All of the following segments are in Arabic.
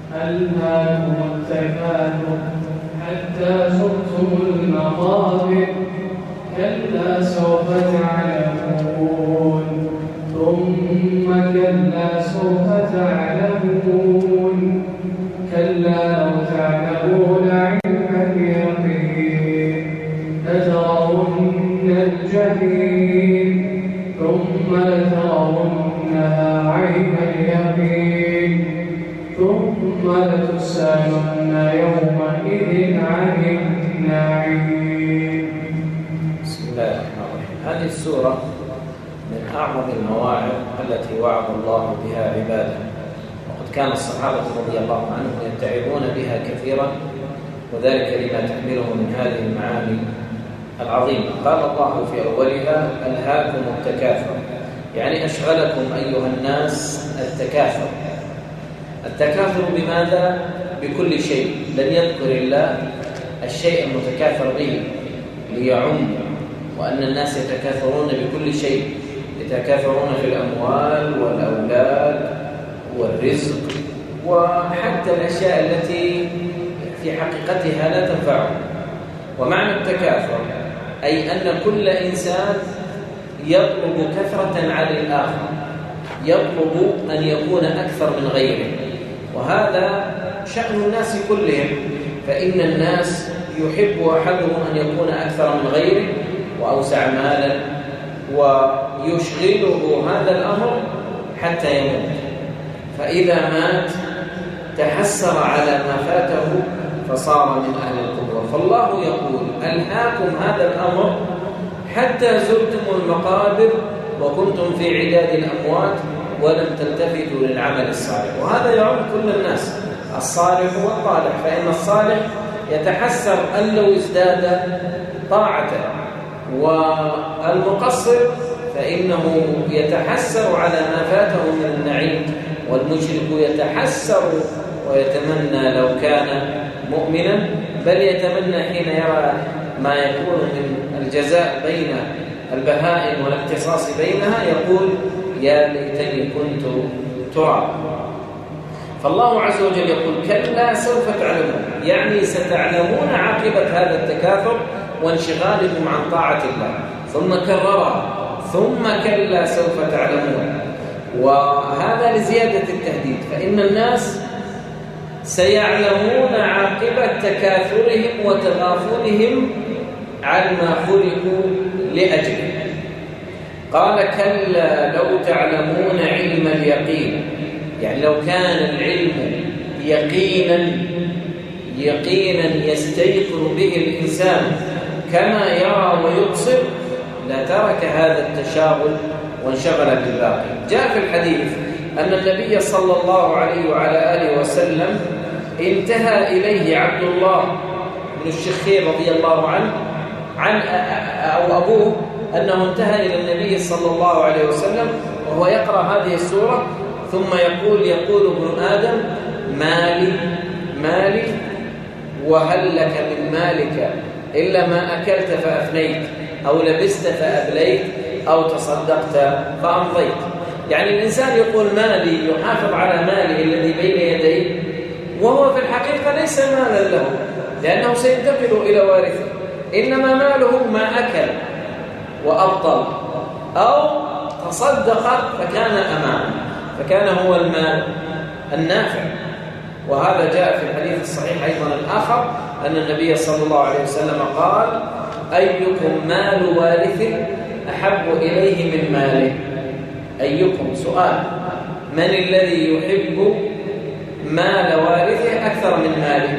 ألهاكم التكاثر حتى زرتم المقابر كلا سوف تعلمون ثم كلا سوف تعلمون كلا لو تعلمون علم اليقين لترون الجحيم ثم لترونها عين اليقين ثم لتسألن يومئذ عن النعيم. بسم الله الرحمن الرحيم. هذه السورة من أعظم المواعظ التي وعظ الله بها عباده، وقد كان الصحابة رضي الله عنهم يتعظون بها كثيرا، وذلك لما تحمله من هذه المعاني العظيمة. قال الله في أولها: ألهاكم التكاثر، يعني أشغلكم أيها الناس التكاثر. التكاثر بماذا؟ بكل شيء. لن يذكر الله الشيء المتكاثر به ليعم، وأن الناس يتكاثرون بكل شيء، يتكاثرون في الأموال والأولاد والرزق وحتى الأشياء التي في حقيقتها لا تنفعهم. ومعنى التكاثر أي أن كل إنسان يطلب كثرة عن الآخر، يطلب أن يكون أكثر من غيره، وهذا شأن الناس كلهم. فإن الناس يحب أحدهم أن يكون أكثر من غيره وأوسع مالا، ويشغله هذا الأمر حتى يموت، فإذا مات تحسر على ما فاته فصار من أهل القبور. فالله يقول: ألهاكم هذا الأمر حتى زرتم المقابر وكنتم في عداد الأموات ولم تلتفتوا للعمل الصالح. وهذا يعم كل الناس، الصالح والطالح. فإن الصالح يتحسر أن لو ازداد طاعته، والمقصر فإنه يتحسر على ما فاته من النعيم، والمشرك يتحسر ويتمنى لو كان مؤمنا، بل يتمنى حين يرى ما يكون من الجزاء بين البهائم والاقتصاص بينها يقول: يا ليتني كنت تراب. فالله عز وجل يقول: كلا سوف تعلمون، يعني ستعلمون عاقبة هذا التكاثر وانشغالكم عن طاعة الله. ثم كررها: ثم كلا سوف تعلمون، وهذا لزيادة التهديد. فإن الناس سيعلمون عاقبة تكاثرهم وتغافلهم عن ما خلقوا لأجله. قال: كلا لو تعلمون علم اليقين، يعني لو كان العلم يقينا يستيقن به الإنسان كما يرى ويبصر لترك هذا التشاغل وانشغل بالباقي. جاء في الحديث أن النبي صلى الله عليه وعلى آله وسلم انتهى إليه عبد الله بن الشخير رضي الله عنه أو أبوه، أنه انتهى إلى النبي صلى الله عليه وسلم وهو يقرأ هذه السورة، ثم يقول ابن آدم: مالي مالي، وهل لك من مالك إلا ما أكلت فأفنيت، أو لبست فأبليت، أو تصدقت فأمضيت. يعني الإنسان يقول مالي، يحافظ على ماله الذي بين يديه، وهو في الحقيقة ليس مالا له، لأنه سينتقل إلى وارثه، إنما ماله ما أكل وأبطل أو تصدق فكان أمامه، فكان هو المال النافع. وهذا جاء في الحديث الصحيح أيضا الآخر أن النبي صلى الله عليه وسلم قال: أيكم مال وارث أحب إليه من ماله؟ أيكم، سؤال، من الذي يحب مال وارثه أكثر من ماله؟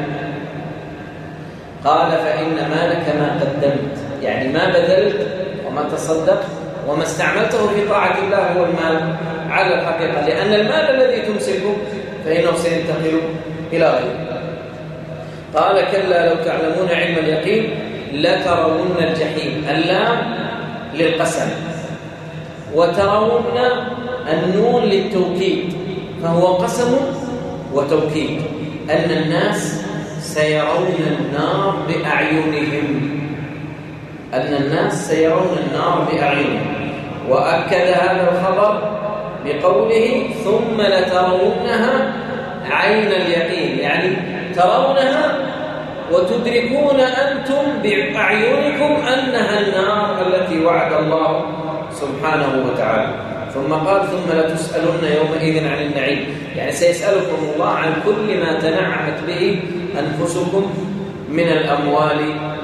قال: فإن مالك ما قدمت، يعني ما بذلت وما تصدقت وما استعملته في طاعة الله هو المال على الحقيقة، لأن المال الذي تمسكه فإنه سينتقل إلى غيره. قال: كلا لو تعلمون علم اليقين لترون الجحيم. اللام للقسم، وترون النون للتوكيد، فهو قسم وتوكيد، أن الناس سيرون النار بأعينهم، أن الناس سيرون النار بأعينهم. وأكد هذا الخبر بقوله: ثم لترونها عين اليقين، يعني ترونها وتدركون أنتم بأعينكم أنها النار التي وعد الله سبحانه وتعالى. ثم قال ثم لتسألن يومئذ عن النعيم، يعني سيسألكم الله عن كل ما تنعمت به أنفسكم من الأموال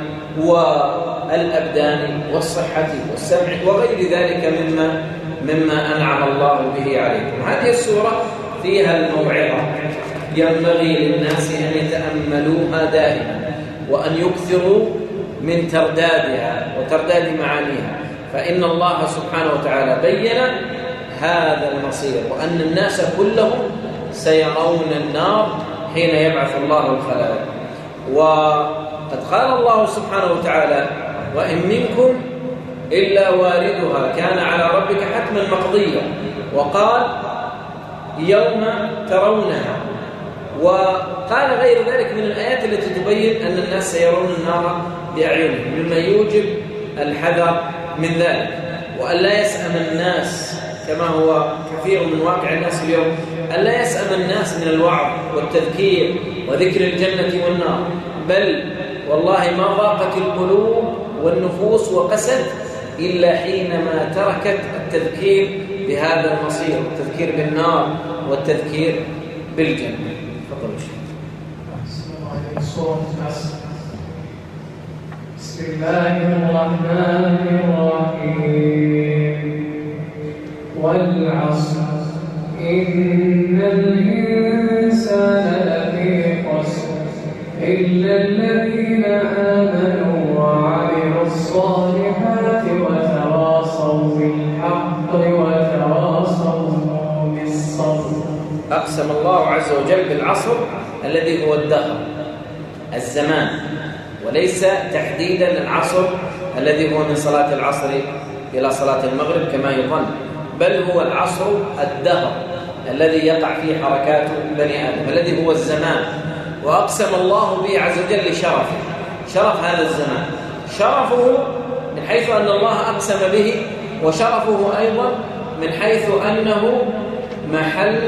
والأبدان والصحة والسمع وغير ذلك مما أنعم الله به عليكم. هذه السورة فيها الموعظة، ينبغي للناس أن يتأملوها دائما وأن يكثروا من تردادها وترداد معانيها، فإن الله سبحانه وتعالى بين هذا المصير وأن الناس كلهم سيرون النار حين يبعث الله الخلائق. وقد قال الله سبحانه وتعالى وإن منكم إلا واردها كان على ربك حتما مقضيا، وقال يوم ترونها، وقال غير ذلك من الآيات التي تبين أن الناس سيرون النار بأعينهم، مما يوجب الحذر من ذلك، وأن لا يسأم الناس كما هو كثير من واقع الناس اليوم، أن لا يسأم الناس من الوعظ والتذكير وذكر الجنة والنار، بل والله ما ضاقت القلوب والنفوس وقست إلا حينما تركت التذكير بهذا المصير، التذكير بالنار والتذكير بالجنة. تفضل بسم الله الرحمن الرحيم والعصر إن الإنسان لفي خسر إلا الذين آمنوا وعملوا الصالحات وتواصوا بالحق وتواصوا بالصبر. أقسم الله عز وجل بالعصر الذي هو الدهر، الزمان، وليس تحديدا العصر الذي هو من صلاة العصر إلى صلاة المغرب كما يظن، بل هو العصر الدهر الذي يقع فيه حركات بني آدم، الذي هو الزمان. وأقسم الله به عز وجل لشرفه، شرف هذا الزمان، شرفه من حيث أن الله أقسم به، وشرفه أيضا من حيث أنه محل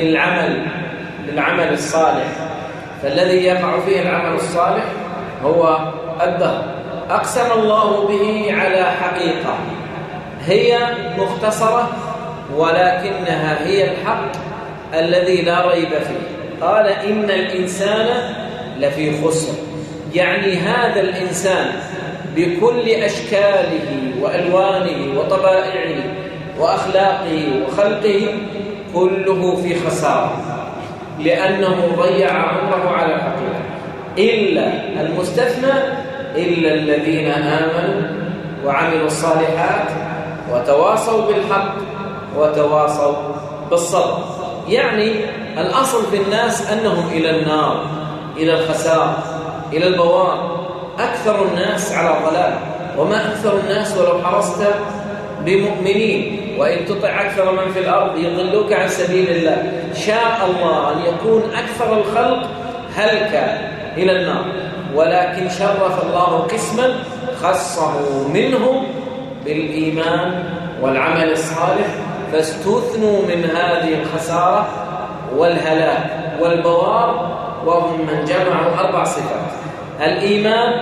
للعمل الصالح، فالذي يقع فيه العمل الصالح هو الدهر. أقسم الله به على حقيقة هي مختصرة ولكنها هي الحق الذي لا ريب فيه. قال إن الإنسان لفي خسر، يعني هذا الإنسان بكل أشكاله وألوانه وطبائعه وأخلاقه وخلقه كله في خسارة، لأنه ضيع عمره على الحقيقة، إلا المستثنى إلا الذين آمنوا وعملوا الصالحات وتواصوا بالحق وتواصوا بالصبر. يعني الأصل في الناس أنهم إلى النار، إلى الخسارة، إلى البوار. أكثر الناس على ضلال، وما أكثر الناس ولو حرصت بمؤمنين، وإن تطع أكثر من في الأرض يضلوك عن سبيل الله. شاء الله أن يكون أكثر الخلق هلك إلى النار، ولكن شرف الله قسما خصه منهم بالإيمان والعمل الصالح، فاستثنوا من هذه الخسارة والهلاك والبوار، وهم من جمعوا 4 صفات: الإيمان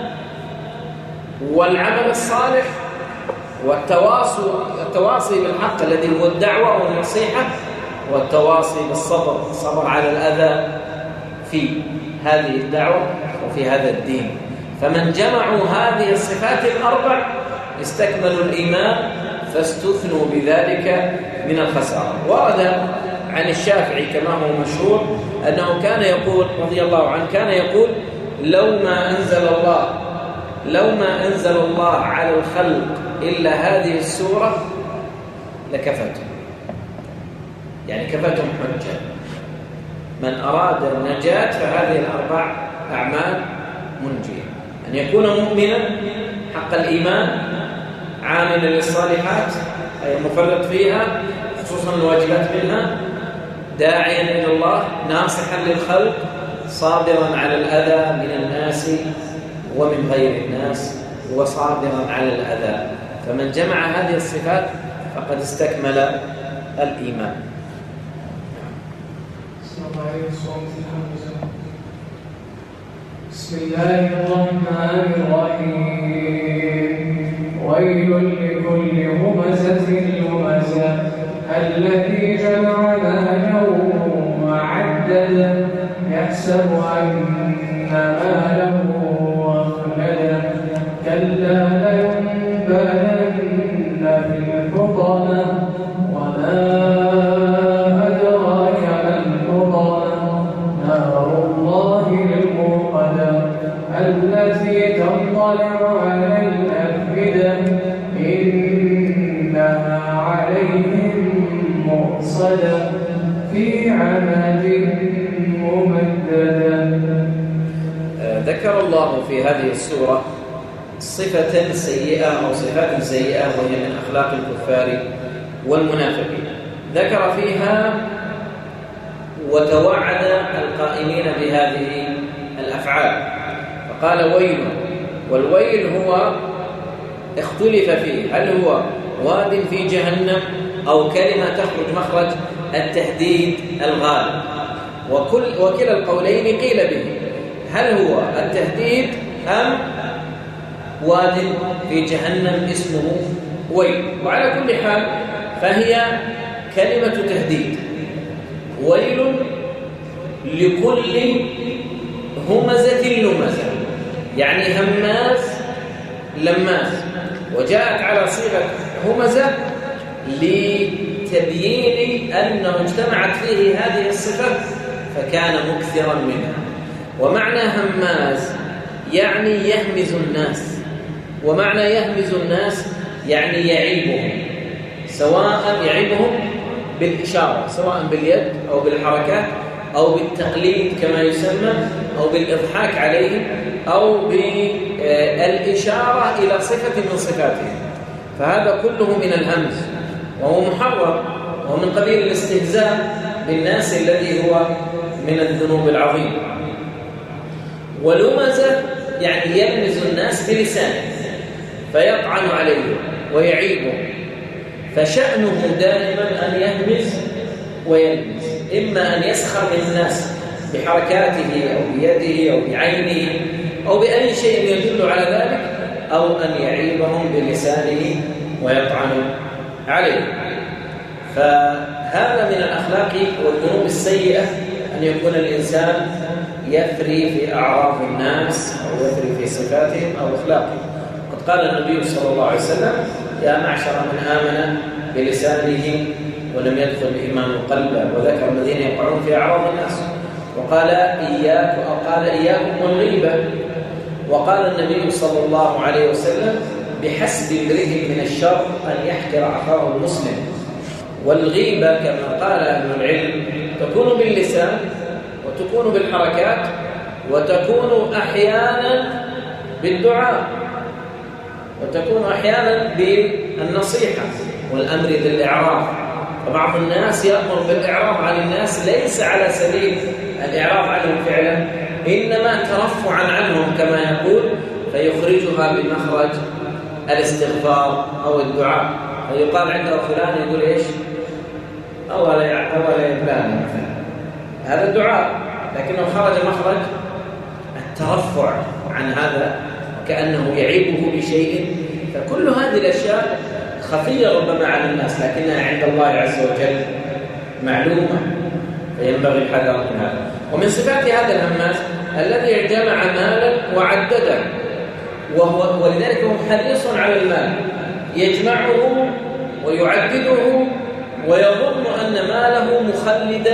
والعمل الصالح والتواصي بالحق الذي هو الدعوة والنصيحة، والتواصي بالصبر، الصبر على الأذى في هذه الدعوة وفي هذا الدين. فمن جمعوا هذه الصفات ال4 استكملوا الإيمان، فاستثنوا بذلك من الخسارة. ورد عن الشافعي كما هو مشهور أنه كان يقول رضي الله عنه، كان يقول لو ما أنزل الله على الخلق إلا هذه السورة لكفتهم، يعني كفتهم حجة. من أراد النجاة فهذه ال4 أعمال منجية: أن يكون مؤمنا حق الإيمان، عاملا للصالحات أي مفرط فيها خصوصا الواجبات منها، داعيا إلى الله، ناصحا للخلق، صابرا على الأذى من الناس ومن غير الناس، وصابرا على الأذى. فمن جمع هذه الصفات فقد استكمل الإيمان. بسم بسم الله الرحمن الرحيم ويل لكل همزة لمزة الذي جمع مالا وعدده يحسب أن ماله أخلده كلا لينبذن في الحطمة وما أدراك ما الحطمة نار الله الموقدة التي تطلع على الأفئدة إنها عليهم مؤصدة في عمد ممددة. ذكر الله في هذه السورة صفة سيئة أو صفات سيئة وهي من أخلاق الكفار والمنافقين. ذكر فيها وتوعد القائمين بهذه الأفعال فقال ويل، والويل هو اختلف فيه هل هو واد في جهنم أو كلمة تخرج مخرج التهديد الغالب، وكلا القولين قيل به هل هو التهديد أم واد في جهنم اسمه ويل. وعلى كل حال فهي كلمة تهديد. ويل لكل همزة لمزة يعني هماز لماز، وجاءت على صيغة همزة لتبيين أنه اجتمعت فيه هذه الصفة فكان مكثرا منها. ومعنى هماز يعني يهمز الناس، ومعنى يهمز الناس يعني يعيبهم، سواء يعيبهم بالإشارة سواء باليد أو بالحركات أو بالتقليد كما يسمى أو بالإضحاك عليهم أو بالإشارة إلى صفة من صفاتهم، فهذا كله من الهمز وهو محرم وهو من قبيل الاستهزاء بالناس الذي هو من الذنوب العظيمة. ولمزة يعني يلمز الناس بلسانه فيطعن عليهم ويعيبهم، فشأنه دائما أن يهمز ويلمز، إما أن يسخر من الناس بحركاته أو بيده أو بعينه أو بأي شيء يدل على ذلك، أو أن يعيبهم بلسانه ويطعن عليه. فهذا من الأخلاق والذنوب السيئة أن يكون الإنسان يفري في أعراض الناس أو يفري في صفاتهم أو أخلاقهم. قد قال النبي صلى الله عليه وسلم يا معشر من آمن بلسانه ولم يدخل الإيمان قلبه، وذكر الذين يقعون في أعراض الناس وقال إياكم والغيبة. وقال النبي صلى الله عليه وسلم بحسب امرئ من الشر أن يحقر أخاه المسلم. والغيبة كما قال أهل العلم تكون باللسان وتكون بالحركات وتكون أحيانا بالدعاء وتكون أحيانا بالنصيحة والأمر بالإعراض. فبعض الناس يأمر بالإعراض عن الناس ليس على سبيل الإعراض عنهم فعلا، إنما ترفعا عنهم كما يقول، فيخرجها بمخرج الاستغفار أو الدعاء. فيقال عنده فلان يقول إيش؟ أولا يبلاني مثلا، هذا الدعاء، لكنه خرج مخرج الترفع عن هذا كأنه يعيبه بشيء. فكل هذه الأشياء خفية ربما على الناس لكنها عند الله عز وجل معلومة، فينبغي الحذر من هذا. ومن صفات هذا الهماز الذي جمع مالا وعدده، ولذلك هو حريص على المال، يجمعه ويعدده ويظن أن ماله مخلد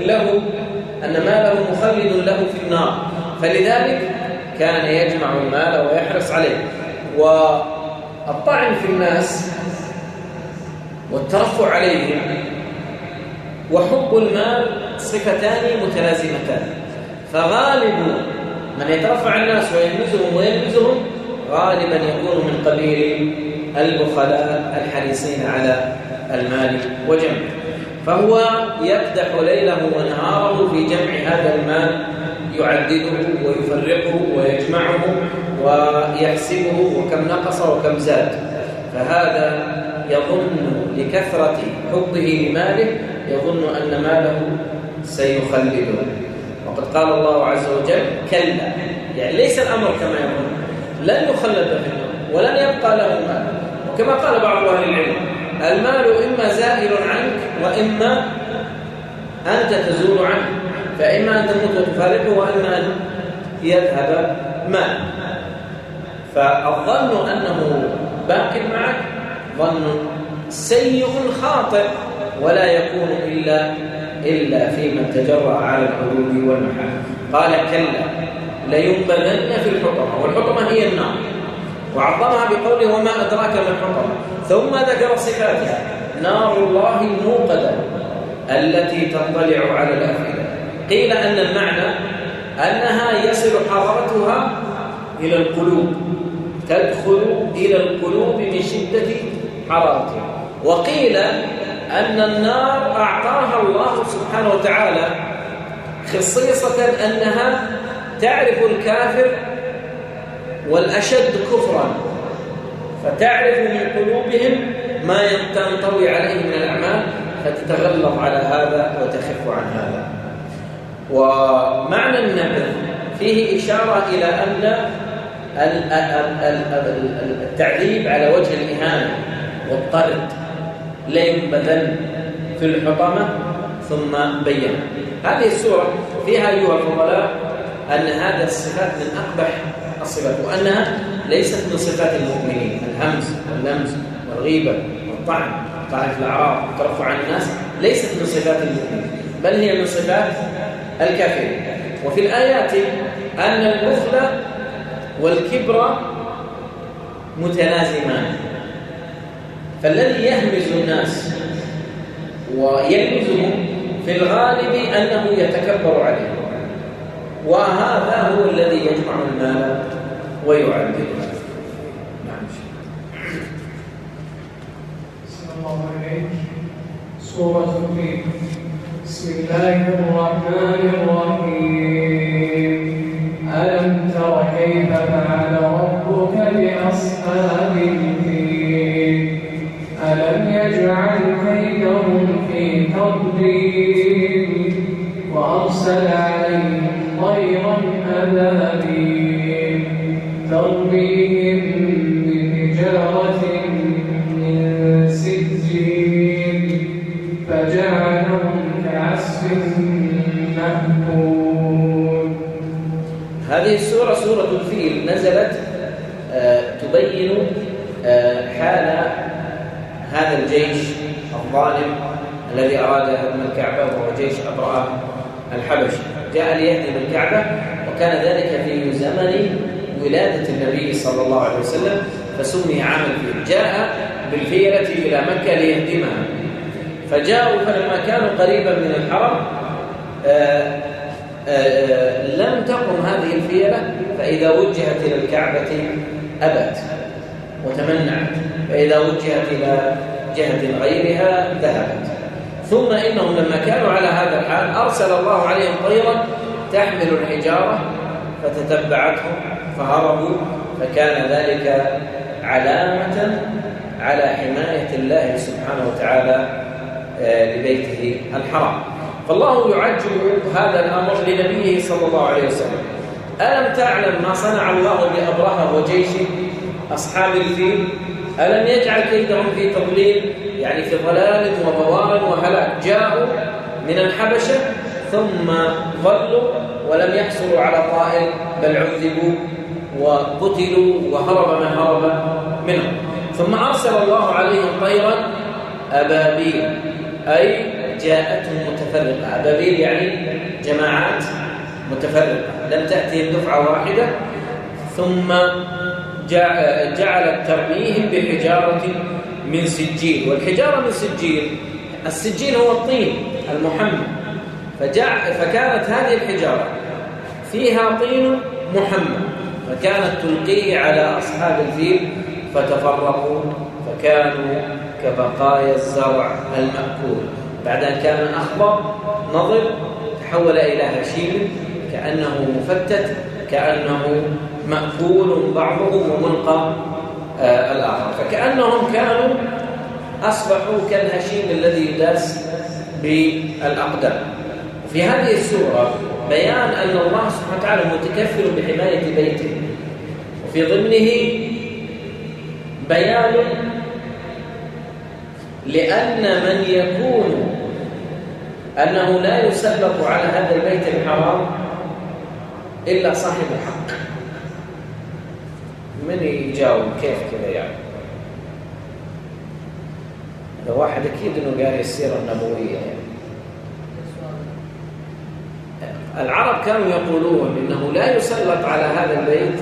له في النار، فلذلك كان يجمع المال ويحرص عليه. والطعن في الناس والترفع عليهم وحب المال صفتان متلازمتان، فغالب من يترفع الناس ويلمزهم غالبا يكون من قبيل البخلاء الحريصين على المال وجمعه، فهو يكدح ليله ونهاره في جمع هذا المال، يعدده ويفرقه ويجمعه ويحسبه وكم نقص وكم زاد. فهذا يظن لكثرة حبه لماله يظن أن ماله سيخلدون. وقد قال الله عز وجل كلا، يعني ليس الأمر كما يقول، لن يخلد في النار ولن يبقى له مال. وكما قال بعض أهل العلم المال إما زائل عنك وإما أنت تزول عنه، فإما أن تموت وتفارقه وإما أن يذهب مال. فالظن أنه باق معك ظن سيء خاطئ، ولا يكون إلا في من تجرأ على الحدود والمحارم. قال كلا لينبذن في الحطمة، والحطمة هي النار، وعظمها بقوله وما أدراك ما الحطمة، ثم ذكر صفاتها: نار الله الموقدة التي تطلع على الأفئدة. قيل أن المعنى أنها يصل حرارتها إلى القلوب، تدخل إلى القلوب من شدة حرارتها. وقيل أن النار أعطاها الله سبحانه وتعالى خصيصة أنها تعرف الكافر والأشد كفرا، فتعرف من قلوبهم ما تنطوي عليه من الأعمال، فتتغلظ على هذا وتخف عن هذا. ومعنى النبذ فيه إشارة إلى أن التعذيب على وجه الإهانة والطرد لينبذن في الحطمة، ثم بين. هذه السورة فيها أيها الفضلاء أن هذه الصفات من أقبح الصفات، وأنها ليست من صفات المؤمنين. الهمز واللمز والغيبة والطعن في الأعراض والترفع عن الناس ليست من صفات المؤمنين، بل هي من صفات الكافرين. وفي الآيات أن البخل والكبر متلازمان، فالذي يهمز الناس ويلمزهم في الغالب أنه يتكبر عليه، وهذا هو الذي يجمع المال ويعدله. نعم. صلى الله عليه. سورة الفيل. بسم الله الرحمن الرحيم. ألم تر كيف فعل ربك بأصحاب الفيل ألم يجعل كيدهم في تضليل وأرسل عليهم طيرا أبابيل ترميهم بحجارة من سجيل فجعلهم كعصف مأكول. هذه السورة سورة الفيل نزلت تبين حال هذا الجيش الظالم الذي أراد هدم الكعبة، وهو جيش أبرهة الحبشي. جاء ليهدم الكعبة، وكان ذلك في زمن ولادة النبي صلى الله عليه وسلم، فسمي عام الفيل. جاء بالفيلة إلى مكة ليهدمها، فجاءوا فلما كانوا قريبا من الحرم لم تقم هذه الفيلة، فإذا وجهت إلى الكعبة أبت وتمنعت، فإذا وجهت إلى جهة غيرها ذهبت. ثم إنهم لما كانوا على هذا الحال أرسل الله عليهم طيرا تحمل الحجارة فتتبعتهم فهربوا، فكان ذلك علامة على حماية الله سبحانه وتعالى لبيته الحرام. فالله يعجل هذا الأمر لنبيه صلى الله عليه وسلم. ألم تعلم ما صنع الله بأبرهة وجيشه أصحاب الفيل؟ ألم يجعل كيدهم في تضليل، يعني في ضلال وضوال وهلاك؟ جاءوا من الحبشة ثم ظلوا ولم يحصلوا على طائل، بل عذبوا وقتلوا وهرب من هرب منهم. ثم أرسل الله عليهم طيرا أبابيل، أي جاءتهم متفرقة. أبابيل يعني جماعات متفرقة، لم تأتهم دفعة واحدة. ثم جعلت ترميهم بحجارة من سجيل، والحجارة من سجيل، السجيل هو الطين المحمى، فكانت هذه الحجارة فيها طين محمى، فكانت تلقيه على أصحاب الفيل فتفرقوا فكانوا كبقايا الزرع المأكول. بعد أن كان أخضر نضر تحول إلى هشيم كأنه مفتت، كأنه مأكول بعضهم وملقى الآخر، فكأنهم كانوا أصبحوا كالهشيم الذي يداس بالأقدام. في هذه السورة بيان أن الله سبحانه وتعالى متكفل بحماية بيته، وفي ضمنه بيان لأن من يكون أنه لا يسلط على هذا البيت الحرام إلا صاحب الحق. من يجاوب كيف كذا يعني؟ هذا واحد أكيد أنه قاري السيرة النبوية يعني. العرب كانوا يقولون إنه لا يسلط على هذا البيت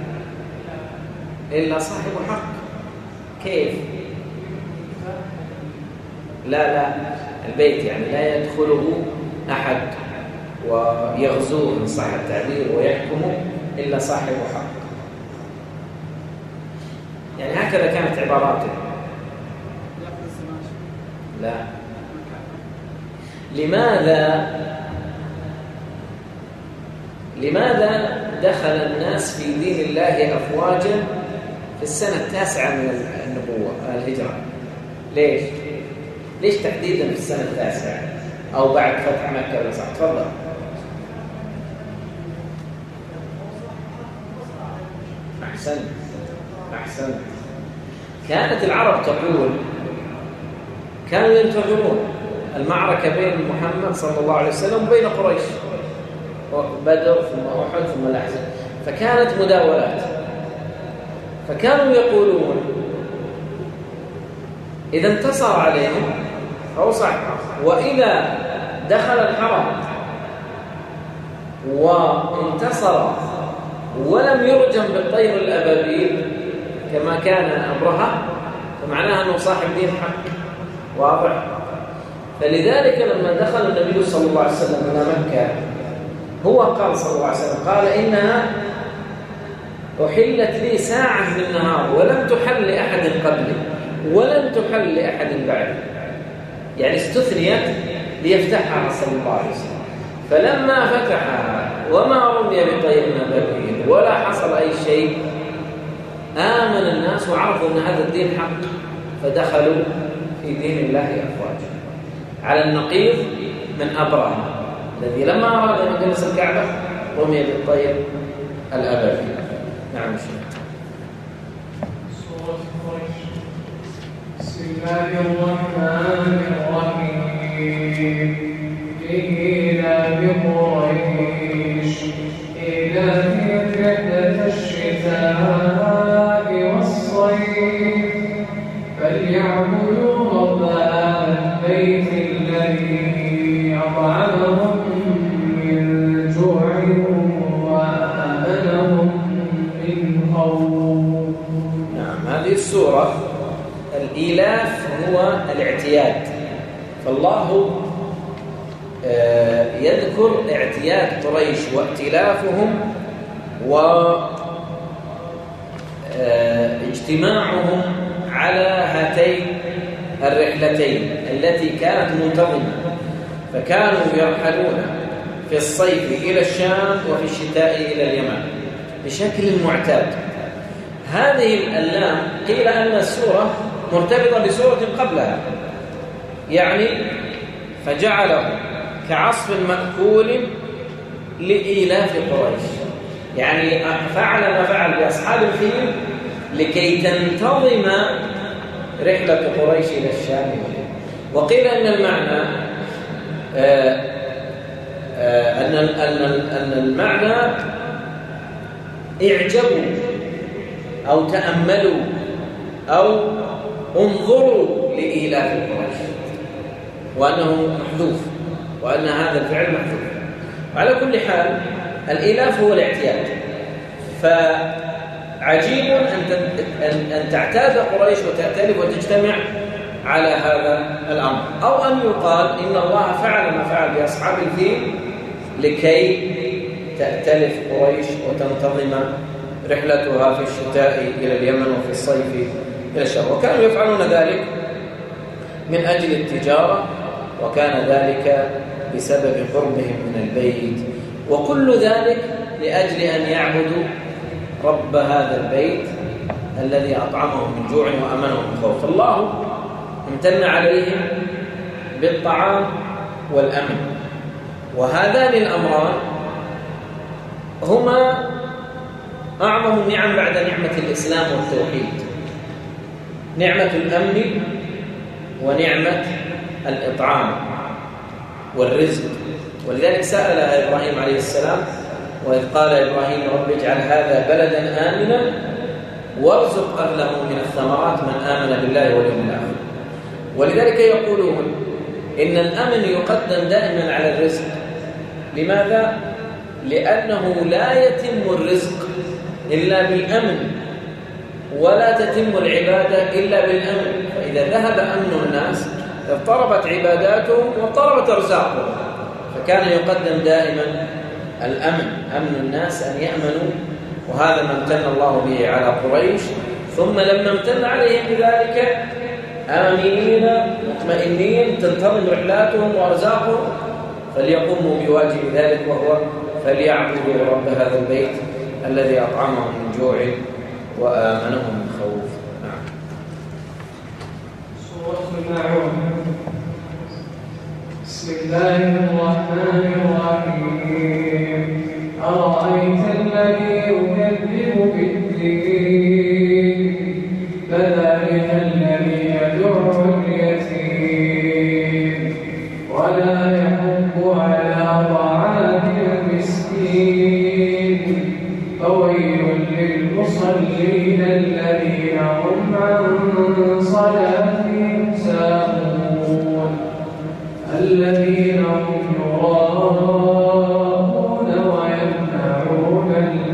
إلا صاحب حق. كيف؟ لا البيت يعني لا يدخله أحد ويغزوه إن صح التعبير ويحكمه إلا صاحب حق. يعني هكذا كانت عباراته. لا. لماذا دخل الناس في دين الله أفواجا في السنة 9 من النبوة الهجرة؟ ليش تحديدا في السنة 9 أو بعد فتح مكة ولا صح؟ تفضل. أحسن. كانت العرب تقول كانوا ينتظرون المعركة بين محمد صلى الله عليه وسلم وبين قريش، بدر ثم أحد ثم الأحزاب، فكانت مداولات. فكانوا يقولون إذا انتصر عليهم فهو صح، وإذا دخل الحرم وانتصر ولم يرجم بالطير الأبابيل كما كان أمرها فمعناها أنه صاحب دين حق. واضح؟ فلذلك لما دخل النبي صلى الله عليه وسلم إلى مكة هو قال صلى الله عليه وسلم قال إنها أحلت لي ساعة من النهار ولم تحل لأحد قبلي ولن تحل لأحد بعدي، يعني استثنيت ليفتحها صلى الله عليه وسلم. فلما فتحها وما رمي بطير أبابيل ولا حصل أي شيء آمن الناس وعرفوا أن هذا الدين حق فدخلوا في دين الله أفواجا، على النقيض من أبرهة الذي لما أراد أن يدنس الكعبة رمي بالطير الأبابيل. نعم شيخ. سورة قريش. بسم الله الرحمن الرحيم. إيلاف قريش إيلافهم رحلة الشتاء والصيف فليعبدوا رب هذا البيت الذي أطعمهم من جوع وآمنهم من خوف. نعم، هذه السورة الإيلاف هو الاعتياد، فالله يذكر اعتياد قريش وائتلافهم واجتماعهم على هاتين الرحلتين التي كانت منتظمة، فكانوا يرحلون في الصيف إلى الشام وفي الشتاء إلى اليمن بشكل معتاد. هذه اللام قيل أن السورة مرتبطة بسورة قبلها، يعني فجعله كعصف مأكول لإيلاف قريش، يعني فعل ما فعل بأصحاب الفيل لكي تنتظم رحلة قريش إلى الشام. وقيل أن المعنى أن المعنى اعجبوا أو تأملوا أو انظروا لإيلاف قريش، وأنه محذوف، وأن هذا الفعل محذوف. وعلى كل حال الإيلاف هو الاعتياد، فعجيب أن تعتاد قريش وتأتلف وتجتمع على هذا الأمر، أو أن يقال إن الله فعل ما فعل بأصحاب الفيل لكي تأتلف قريش وتنتظم رحلتها في الشتاء إلى اليمن وفي الصيف إلى الشام. وكانوا يفعلون ذلك من أجل التجارة، وكان ذلك بسبب قربهم من البيت، وكل ذلك لأجل أن يعبدوا رب هذا البيت الذي أطعمهم من جوع وأمنهم من خوف. الله امتن عليهم بالطعام والأمن، وهذان الأمران هما أعظم النعم بعد نعمة الإسلام والتوحيد، نعمة الأمن ونعمة الإطعام والرزق. ولذلك سأل إبراهيم عليه السلام وإذ قال إبراهيم رب اجعل هذا بلدا آمنا وارزق أهله من الثمرات من آمن بالله واليوم الآخر. ولذلك يقولون إن الأمن يقدم دائما على الرزق. لماذا؟ لأنه لا يتم الرزق إلا بالأمن، ولا تتم العبادة إلا بالأمن. فإذا ذهب أمن الناس اضطربت عباداتهم واضطربت أرزاقهم، فكان يقدم دائما الأمن، أمن الناس أن يأمنوا. وهذا ما امتن الله به على قريش، ثم لما امتن عليهم بذلك آمنين مطمئنين تنتظم رحلاتهم وأرزاقهم، فليقوموا بواجب ذلك، وهو فليعبدوا رب هذا البيت الذي أطعمهم من جوع وآمنهم من خوف. نعم. سورة الماعون. بسم الله الرحمن الرحيم. أرأيت الذي يكذب بالدين فذلك الذي يدع اليتيم ولا يحض على طعام المسكين فويل للمصلين الذين هم عن صلاتهم ساهون الذين هم يراءون ويمنعون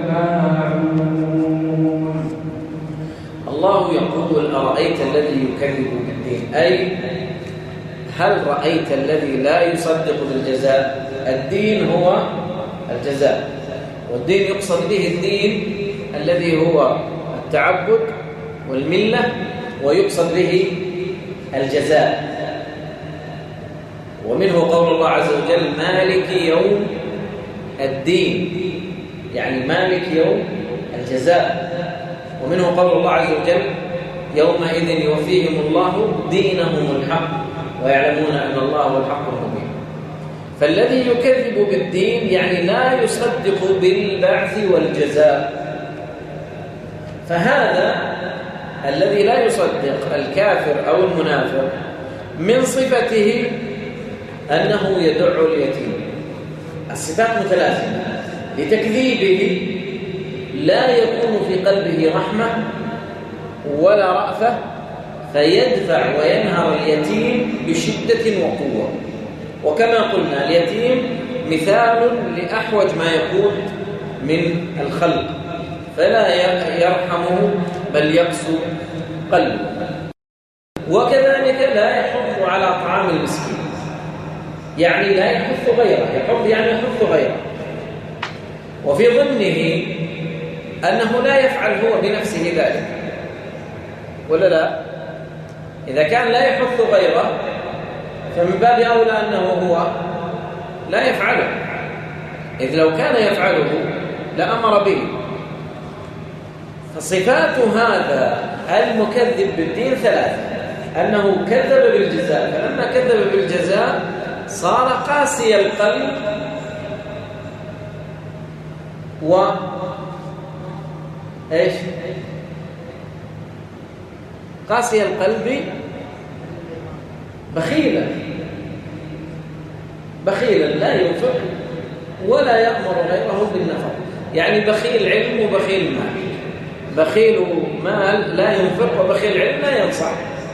الماعون. الله يقول أرأيت الذي يكذب بالدين، أي هل رأيت الذي لا يصدق بالجزاء؟ الدين هو الجزاء، والدين يقصد به الدين الذي هو التعبد والملة، ويقصد به الجزاء. ومنه قول الله عز وجل مالك يوم الدين، يعني مالك يوم الجزاء. ومنه قول الله عز وجل يومئذ يوفيهم الله دينهم الحق ويعلمون أن الله هو الحق المبين. فالذي يكذب بالدين يعني لا يصدق بالبعث والجزاء. فهذا الذي لا يصدق الكافر أو المنافق من صفته أنه يدع اليتيم. الصفات متلازمة، لتكذيبه لا يكون في قلبه رحمة ولا رأفة، فيدفع وينهر اليتيم بشدة وقوة. وكما قلنا اليتيم مثال لأحوج ما يكون من الخلق، فلا يرحمه بل يقسو قلبه. وكذلك لا يحث على طعام المسكين، يعني لا يحث غيره، يحث يعني يحث غيره، وفي ضمنه أنه لا يفعل هو بنفسه ذلك، ولا لا؟ إذا كان لا يحث غيره فمن باب أولى أنه هو لا يفعله، إذ لو كان يفعله لأمر به. فصفات هذا المكذب بالدين ثلاثة: أنه كذب بالجزاء، فلما كذب بالجزاء صار قاسي القلب إيش؟ قاسي القلب بخيلا لا ينفق ولا يأمر غيره بالنفق، يعني بخيل علم وبخيل مال. بخيل مال لا ينفق، وبخيل علم لا ينصح.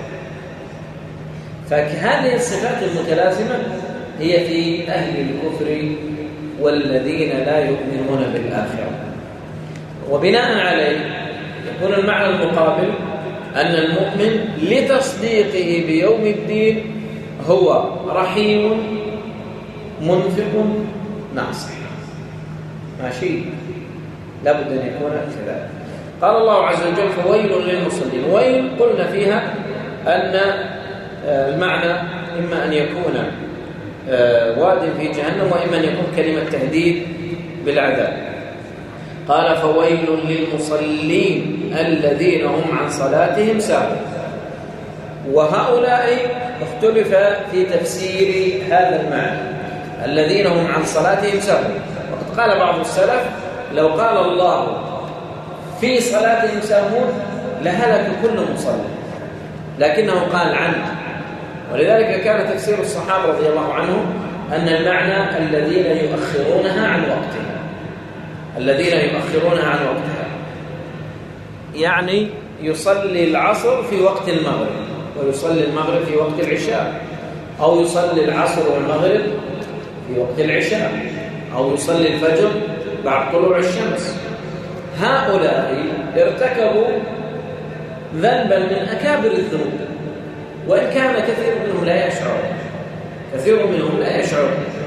فهذه الصفات المتلازمة هي في أهل الكفر والذين لا يؤمنون بالآخرة. وبناء عليه يكون المعنى المقابل أن المؤمن لتصديقه بيوم الدين هو رحيم منفق ناصح. ماشي، لابد أن يكون كذلك. قال الله عز وجل فويل للمصلين. ويل قلنا فيها أن المعنى إما أن يكون واد في جهنم، وإما أن يكون كلمة تهديد بالعذاب. قال فويل للمصلين الذين هم عن صلاتهم ساهون. وهؤلاء اختلف في تفسير هذا المعنى، الذين هم عن صلاتهم ساهون. وقد قال بعض السلف لو قال الله في صلاتهم ساهون لهلك كل مصلي، لكنه قال عنه. ولذلك كان تفسير الصحابة رضي الله عنهم أن المعنى الذين يؤخرونها عن وقتها، الذين يؤخرونها عن وقتها، يعني يصلي العصر في وقت المغرب ويصلي المغرب في وقت العشاء، أو يصلي العصر والمغرب في وقت العشاء، أو يصلي الفجر بعد طلوع الشمس. هؤلاء ارتكبوا ذنبا من أكابر الذنوب، وإن كان كثير منهم لا يشعر، كثير منهم لا يشعر،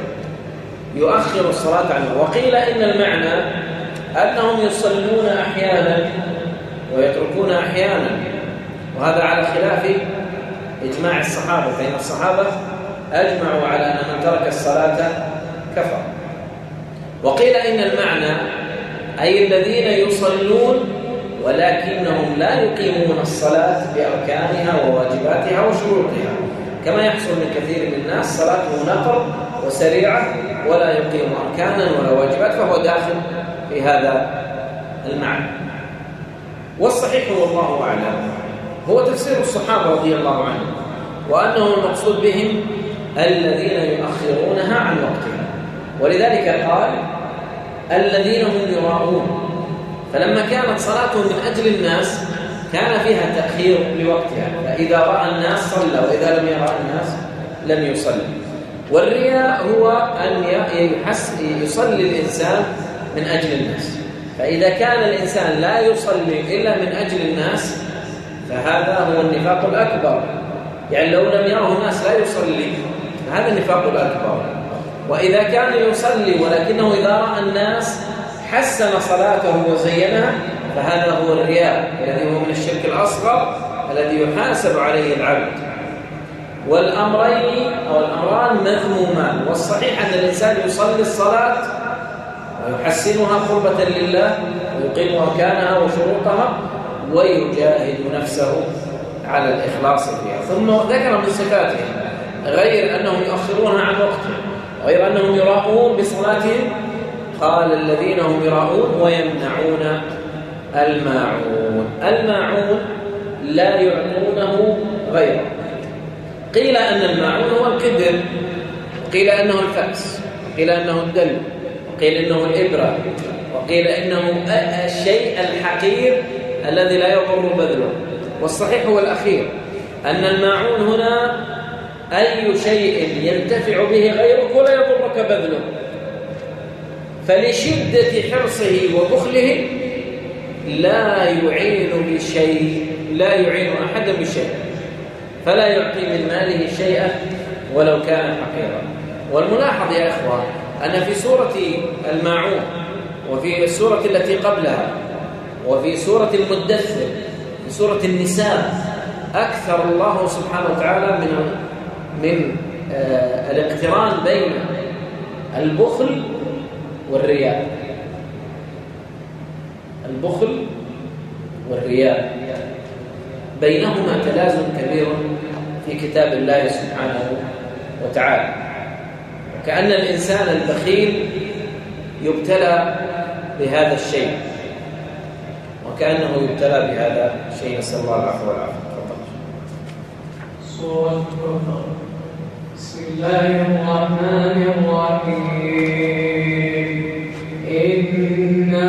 يؤخر الصلاة عنه. وقيل إن المعنى أنهم يصلون أحيانا ويتركون أحيانا، وهذا على خلاف إجماع الصحابة، فإن الصحابة أجمعوا على أن من ترك الصلاة كفر. وقيل إن المعنى أي الذين يصلون ولكنهم لا يقيمون الصلاة بأركانها وواجباتها وشروطها، كما يحصل من كثير من الناس صلاته نقر وسريعة ولا يقيم أركانا ولا واجبات، فهو داخل في هذا المعنى. والصحيح والله أعلم هو تفسير الصحابة رضي الله عنهم، وأنه المقصود بهم الذين يؤخرونها عن وقتها. ولذلك قال الذين هم يراءون، فلما كانت صلاتهم من أجل الناس كان فيها تأخير لوقتها، فإذا رأى الناس صلى، وإذا لم يرى الناس لم يصلي. والرياء هو أن يصلي الإنسان من أجل الناس، فإذا كان الإنسان لا يصلي إلا من أجل الناس فهذا هو النفاق الأكبر. يعني لو لم يره الناس لا يصلي فهذا النفاق الأكبر. وإذا كان يصلي ولكنه إذا رأى الناس حسن صلاته وزينها فهذا هو الرياء الذي هو من الشرك الأصغر الذي يحاسب عليه العبد. والأمرين أو الأمران مذمومان، والصحيح أن الإنسان يصلي الصلاة ويحسنها قربة لله ويقيم أركانها وشروطها ويجاهد نفسه على الإخلاص فيها. ثم ذكر من صفاتهم غير أنهم يؤخرونها عن وقتها، غير أنهم يراءون بصلاتهم، قال الذين هم يراءون ويمنعون الماعون. الماعون لا يعطونه غيره. قيل أن الماعون هو القدر، وقيل أنه الفأس، وقيل أنه الدلو، وقيل أنه الإبرة، وقيل أنه الشيء الحقير الذي لا يضر بذله. والصحيح هو الأخير، أن الماعون هنا أي شيء ينتفع به غيرك ولا يضرك بذله، فلشدة حرصه وبخله لا يعين بشيء، لا يعين أحدا بشيء، فلا يعطي من ماله شيئا ولو كان حقيرا. والملاحظ يا إخوة أن في سورة الماعون وفي السورة التي قبلها وفي سورة المدثر في سورة النساء أكثر الله سبحانه وتعالى من الاقتران بين البخل والرياء. البخل والرياء بينهما تلازم كبير في كتاب الله سبحانه وتعالى، وكأن الإنسان البخيل يبتلى بهذا الشيء، وكأنه يبتلى بهذا الشيء. نسأل الله العفو والعافية. سورة الكفر. بسم الله الرحمن الرحيم. إنا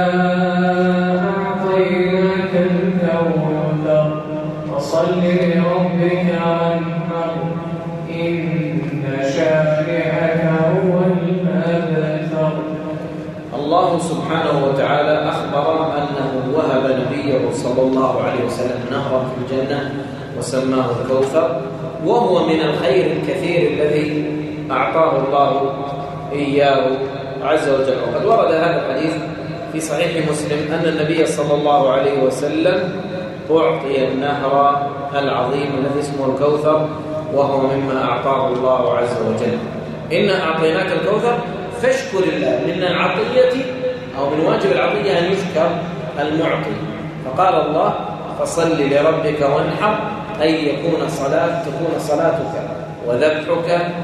أعطيناك الكوثر فصل لربك وانحر إن شانئك هو الأبتر. الله سبحانه وتعالى أخبر أنه وهب نبيه صلى الله عليه وسلم نهرا في الجنة وسماه الكوثر، وهو من الخير الكثير الذي أعطاه الله إياه عز وجل. وقد ورد هذا الحديث في صحيح مسلم أن النبي صلى الله عليه وسلم أعطي النهر العظيم الذي اسمه الكوثر، وهو مما أعطاه الله عز وجل. إنا أعطيناك الكوثر فاشكر الله. من العطية أو من واجب العطية أن يشكر المعطي، فقال الله فصل لربك وانحر، أي تكون صلاتك وذبحك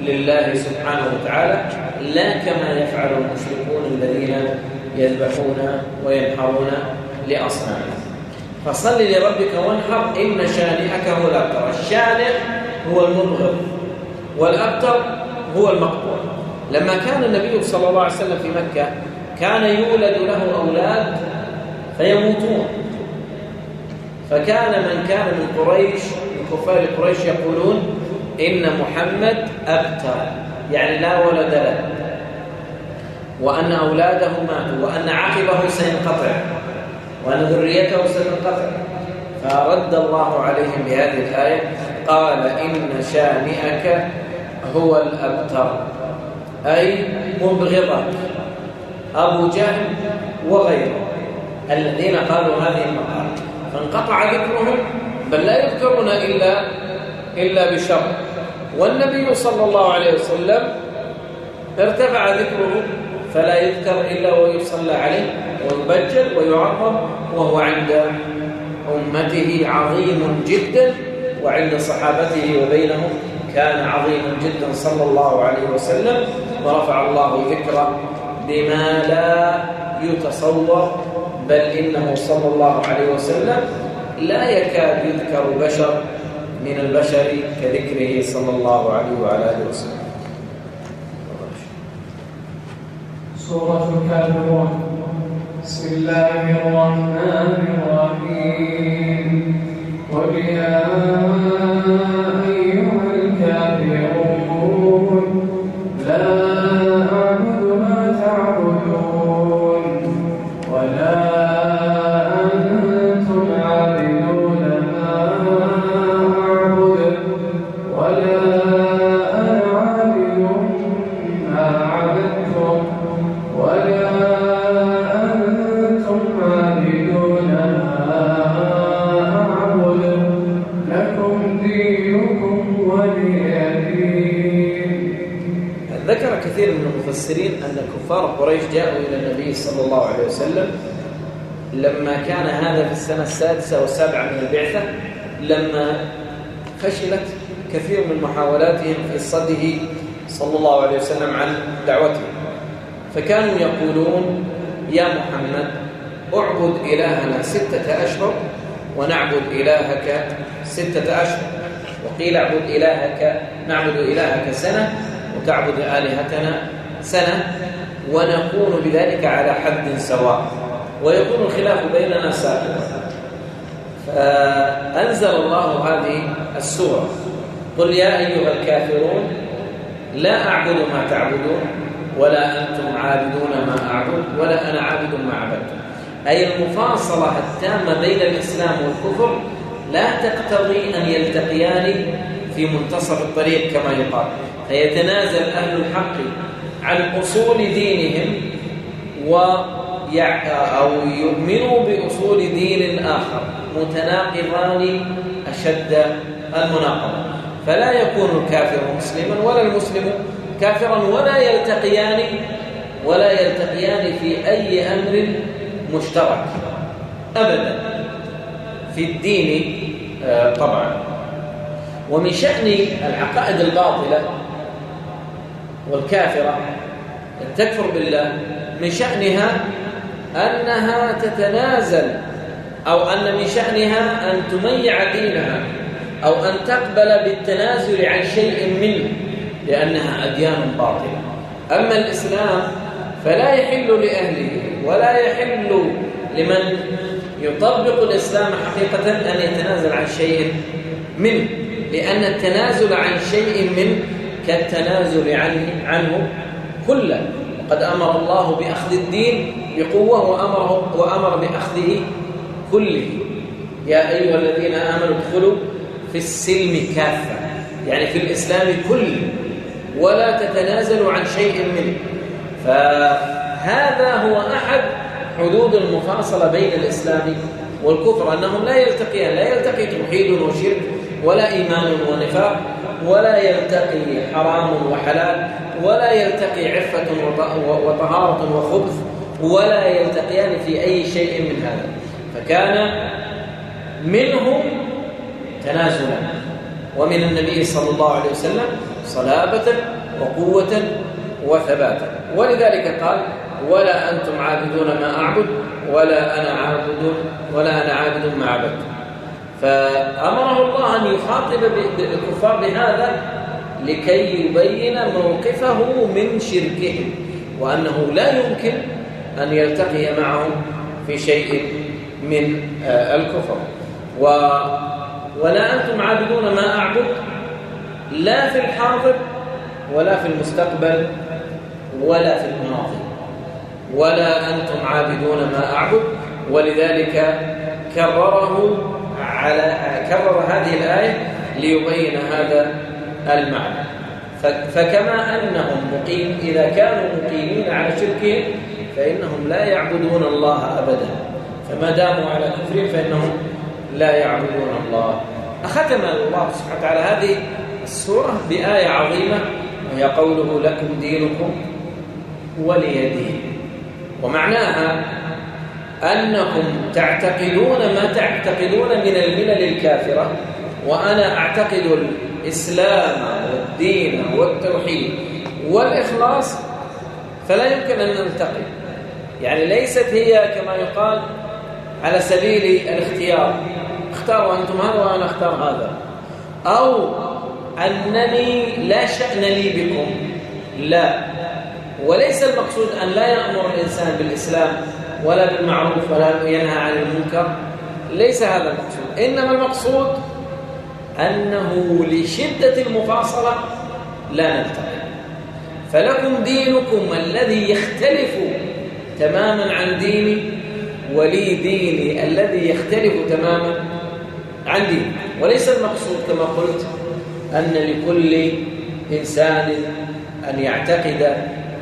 لله سبحانه وتعالى، لا كما يفعل المشركون الذين يذبحون وينحرون لأصنامهم. فصل لربك وانحر إن شانئك هو الأبتر. الشانئ هو المبغض والأبتر هو المقطوع. لما كان النبي صلى الله عليه وسلم في مكة كان يولد له أولاد فيموتون، فكان من كان من قريش من كفار قريش يقولون إن محمد أبتر، يعني لا ولد له، وأن أولاده ماتوا، وأن عقبه سينقطع، وأن ذريته ستنقطع. فرد الله عليهم بهذه الآية قال إن شانئك هو الأبتر، أي مبغضك أبو جهل وغيره الذين قالوا هذه المقالة، فانقطع ذكرهم، بل لا يذكرون إلا بشر. والنبي صلى الله عليه وسلم ارتفع ذكره فلا يذكر إلا ويصلى عليه ويبجل ويعظم، وهو عند أمته عظيم جدا، وعند صحابته وبينهم كان عظيما جدا صلى الله عليه وسلم، ورفع الله ذكره بما لا يتصور، بل إنه صلى الله عليه وسلم لا يكاد يذكر بشر من البشر كذكره صلى الله عليه وعلى آله وسلم. سورة الكافرون. بسم الله الرحمن الرحيم. قل يا أيها الكافرون لا أعبد ما تعبدون ولا أنتم عابدون ما أعبد ولا أنا عابد ما عبدتم ولا أنتم عابدون ما أعبد لكم دينكم ولي دين. ذكر كثير من المفسرين أن كفار قريش جاءوا إلى النبي صلى الله عليه وسلم لما كان هذا في السنة 6 و7 من البعثة، لما فشلت كثير من محاولاتهم في صده صلى الله عليه وسلم عن دعوته، فكانوا يقولون يا محمد اعبد إلهنا 6 أشهر ونعبد إلهك 6 أشهر، وقيل نعبد إلهك سنة وتعبد آلهتنا سنة، ونكون بذلك على حد سواء، ويكون الخلاف بيننا سابقا. فأنزل الله هذه السورة قل يا أيها الكافرون لا أعبد ما تعبدون ولا أنتم عابدون ما أعبد ولا أنا عابد ما عبدتم، أي المفاصلة التامة بين الإسلام والكفر لا تقتضي أن يلتقيان في منتصف الطريق كما يقال، فيتنازل أهل الحق عن أصول دينهم أو يؤمنوا بأصول دين آخر متناقضان أشد المناقضة، فلا يكون الكافر مسلما ولا المسلم كافرا، ولا يلتقيان في أي أمر مشترك أبدا في الدين طبعا. ومن شأن العقائد الباطلة والكافرة تكفر بالله، من شأنها أنها تتنازل، أو أن من شأنها أن تميع دينها أو أن تقبل بالتنازل عن شيء منه لأنها أديان باطلة. أما الإسلام فلا يحل لأهله ولا يحل لمن يطبق الإسلام حقيقة أن يتنازل عن شيء منه، لأن التنازل عن شيء منه كالتنازل عنه كله. وقد أمر الله بأخذ الدين بقوة وأمر بأخذه كله. يا أيها الذين آمنوا ادخلوا في السلم كافة، يعني في الإسلام كله، ولا تتنازلوا عن شيء منه. فهذا هو أحد حدود المفاصلة بين الإسلام والكفر، أنهم لا يلتقيان، لا يلتقي توحيد وشرك ولا إيمان ونفاق، ولا يلتقي حرام وحلال، ولا يلتقي عفة وطهارة وخبث، ولا يلتقيان في أي شيء من هذا. فكان منهم تنازلا، ومن النبي صلى الله عليه وسلم صلابة وقوة وثباتا. ولذلك قال ولا أنتم عابدون ما أعبد ولا أنا عابد ما عبدتم. فأمره الله أن يخاطب الكفار بهذا لكي يبين موقفه من شركهم، وأنه لا يمكن أن يلتقي معهم في شيء من الكفر. ولا أنتم عابدون ما أعبد، لا في الحاضر ولا في المستقبل ولا في الماضي. ولا أنتم عابدون ما أعبد، ولذلك كرر هذه الآية ليبين هذا المعنى. فكما أنهم إذا كانوا مقيمين على شركهم فإنهم لا يعبدون الله أبدا، فما داموا على كفرهم فإنهم لا يعبدون الله. أختم الله سبحانه وتعالى هذه السورة بآية عظيمة، وهي قوله لكم دينكم ولي دين. ومعناها أنكم تعتقدون ما تعتقدون من الملل الكافرة، وأنا أعتقد الإسلام والدين والتوحيد والإخلاص، فلا يمكن أن نلتقي. يعني ليست هي كما يقال على سبيل الاختيار، اختاروا أنتم هذا وأنا اختار هذا، أو أنني لا شأن لي بكم، لا. وليس المقصود أن لا يأمر الإنسان بالإسلام ولا بالمعروف ولا ينهى عن المنكر، ليس هذا المقصود. إنما المقصود أنه لشدة المفاصلة لا نلتقي. فلكم دينكم الذي يختلف تماما عن ديني، ولي ديني الذي يختلف تماما عن ديني. وليس المقصود كما قلت أن لكل إنسان أن يعتقد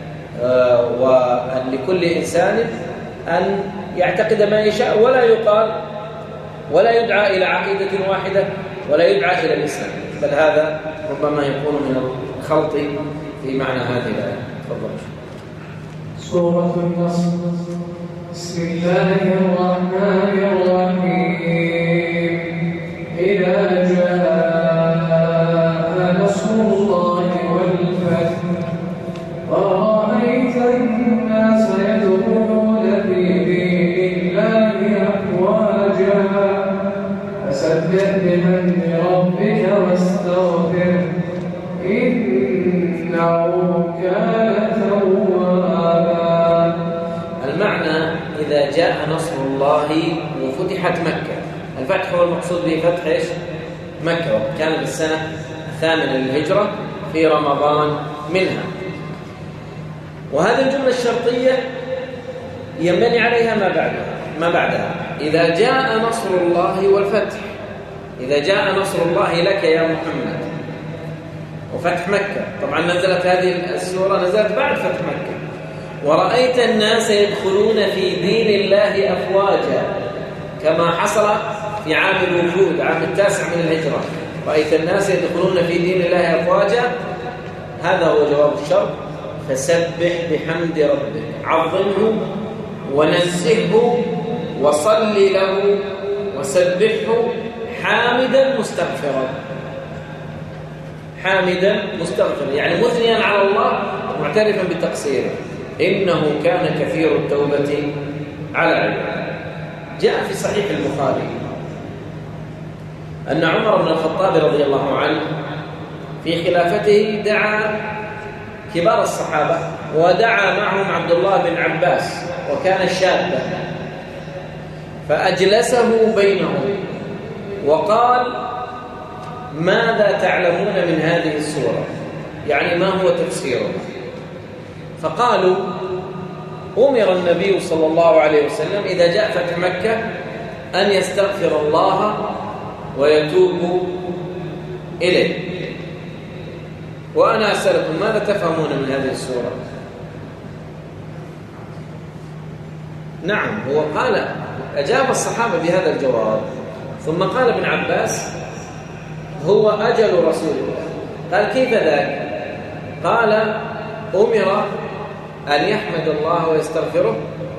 وأن لكل إنسان أن يعتقد ما يشاء، ولا يقال ولا يدعى إلى عقيدة واحدة ولا يدعى إلى الإسلام، بل هذا ربما يكون من الخلط في معنى هذه الآية. تفضل. سورة النصر. بسم الله الرحمن الرحيم. إذا جاء نصر الله والفتح ورأيت الناس يدخلون في دين الله أفواجا فسبح بحمد ربك واستغفره إنه كان توابا. المعنى إذا جاء نصر الله وفتحت مكة. الفتح هو المقصود به فتح إيش؟ مكة، وكان بالسنة 8 للهجرة في رمضان منها. وهذه الجملة الشرطية ينبني عليها ما بعدها. إذا جاء نصر الله والفتح، إذا جاء نصر الله لك يا محمد وفتح مكة. طبعا نزلت هذه السورة نزلت بعد فتح مكة. ورأيت الناس يدخلون في دين الله أفواجا، كما حصل في عام الوفود، عام 9 من الهجرة. رأيت الناس يدخلون في دين الله أفواجا، هذا هو جواب الشرط. فسبح بحمد ربك، عظمه ونزهه وصل له وسبحه حامدا مستغفرا. حامدا مستغفرا يعني مثنيا على الله معترفا بتقصيره، إنه كان كثير التوبة على عباده. جاء في صحيح البخاري أن عمر بن الخطاب رضي الله عنه في خلافته دعا كبار الصحابة، ودعا معهم عبد الله بن عباس وكان شابا، فأجلسه بينهم وقال: ماذا تعلمون من هذه السورة؟ يعني ما هو تفسيرها؟ فقالوا: أمر النبي صلى الله عليه وسلم إذا جاء فتح مكة أن يستغفر الله ويتوب إليه. وأنا أسألكم ماذا تفهمون من هذه السورة؟ نعم، هو قال، أجاب الصحابة بهذا الجواب، ثم قال ابن عباس: هو أجل رسول الله. قال: كيف ذاك؟ قال: أمر أن يحمد الله ويستغفره،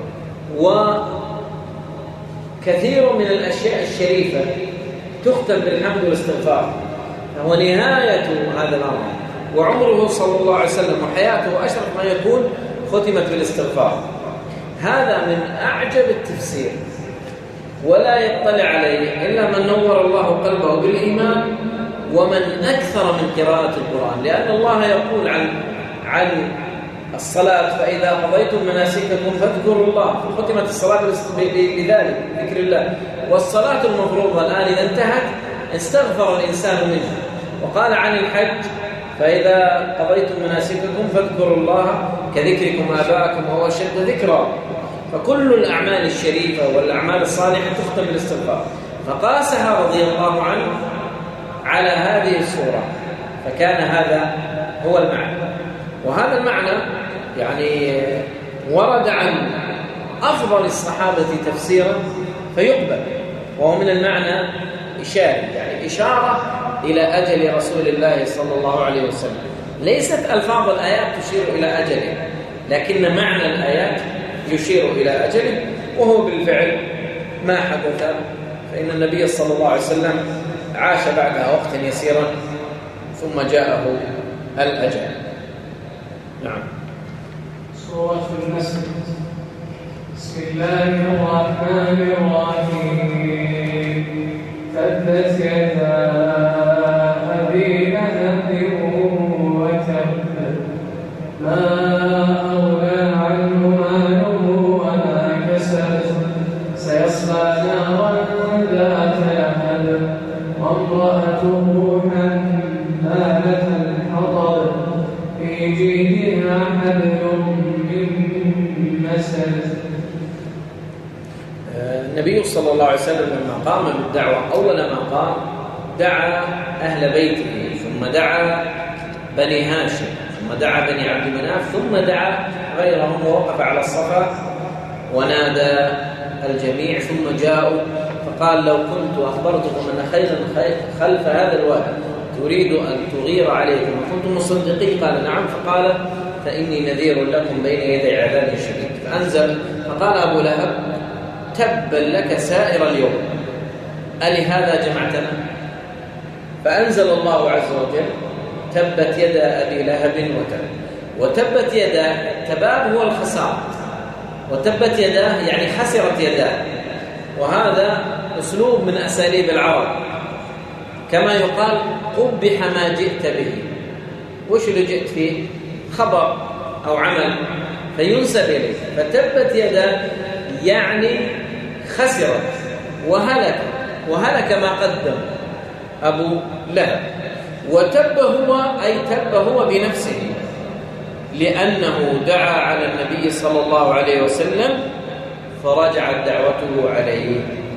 وكثير من الأشياء الشريفة تختم بالحمد والاستغفار، فهو نهاية هذا الأمر. وعمره صلى الله عليه وسلم وحياته أشرف ما يكون ختمت بالاستغفار. هذا من أعجب التفسير، ولا يطلع عليه إلا من نور الله قلبه بالإيمان ومن أكثر من قراءة القرآن. لأن الله يقول عن الصلاة: فإذا قضيتم مناسككم فاذكروا الله. ختمت الصلاة بذلك ذكر الله. والصلاة المفروضة الآن إذا انتهت استغفر الإنسان منها. وقال عن الحج: فإذا قضيتم مناسككم فاذكروا الله كذكركم آباءكم وهو أشد ذكرا. فكل الأعمال الشريفة والأعمال الصالحة تختم بالاستغفار. فقاسها رضي الله عنه على هذه الصورة، فكان هذا هو المعنى. وهذا المعنى يعني ورد عن أفضل الصحابة تفسيرا فيقبل، وهو من المعنى إشارة، يعني إشارة إلى أجل رسول الله صلى الله عليه وسلم. ليست ألفاظ الآيات تشير إلى أجله، لكن معنى الآيات يشير إلى أجله، وهو بالفعل ما حدث. فإن النبي صلى الله عليه وسلم عاش بعدها وقتا يسيرا ثم جاءه الأجل. نعم. سورة النسل. بسم الله الرحمن الرحيم. تبت يدا أبي لهب وتب، ما أغنى عنه ماله وما كسب، سيصلى نارا ذات لهب، وامرأته حمالة الحطب، في جيدها حبل من مسد. النبي صلى الله عليه وسلم لما قام بالدعوة أول ما قام دعا أهل بيته، ثم دعا بني هاشم، ثم دعا بني عبد مناف، ثم دعا غيرهم، ووقف على الصفا ونادى الجميع. ثم جاءوا فقال: لو كنت أخبرتكم أن خيرا خلف هذا الوادي تريد أن تغير عليكم وكنتم مصدقين؟ قال: نعم. فقال: فإني نذير لكم بين يدي عذاب شديد. فأنزل فقال أبو لهب: تبا لك سائر اليوم، ألهذا جمعتنا؟ فأنزل الله عز وجل: تبت يدا أبي لهب وتب. وتبت يدا، تباب هو الخسارة، وتبت يداه يعني خسرت يداه. وهذا أسلوب من أساليب العرب، كما يقال: قبح ما جئت به. وش اللي جئت فيه؟ خبر أو عمل فينسب إليه. فتبت يدا يعني خسرت وهلك ما قدم أبو لهب. وتب هو أي تب هو بنفسه، لأنه دعا على النبي صلى الله عليه وسلم فرجعت دعوته عليه.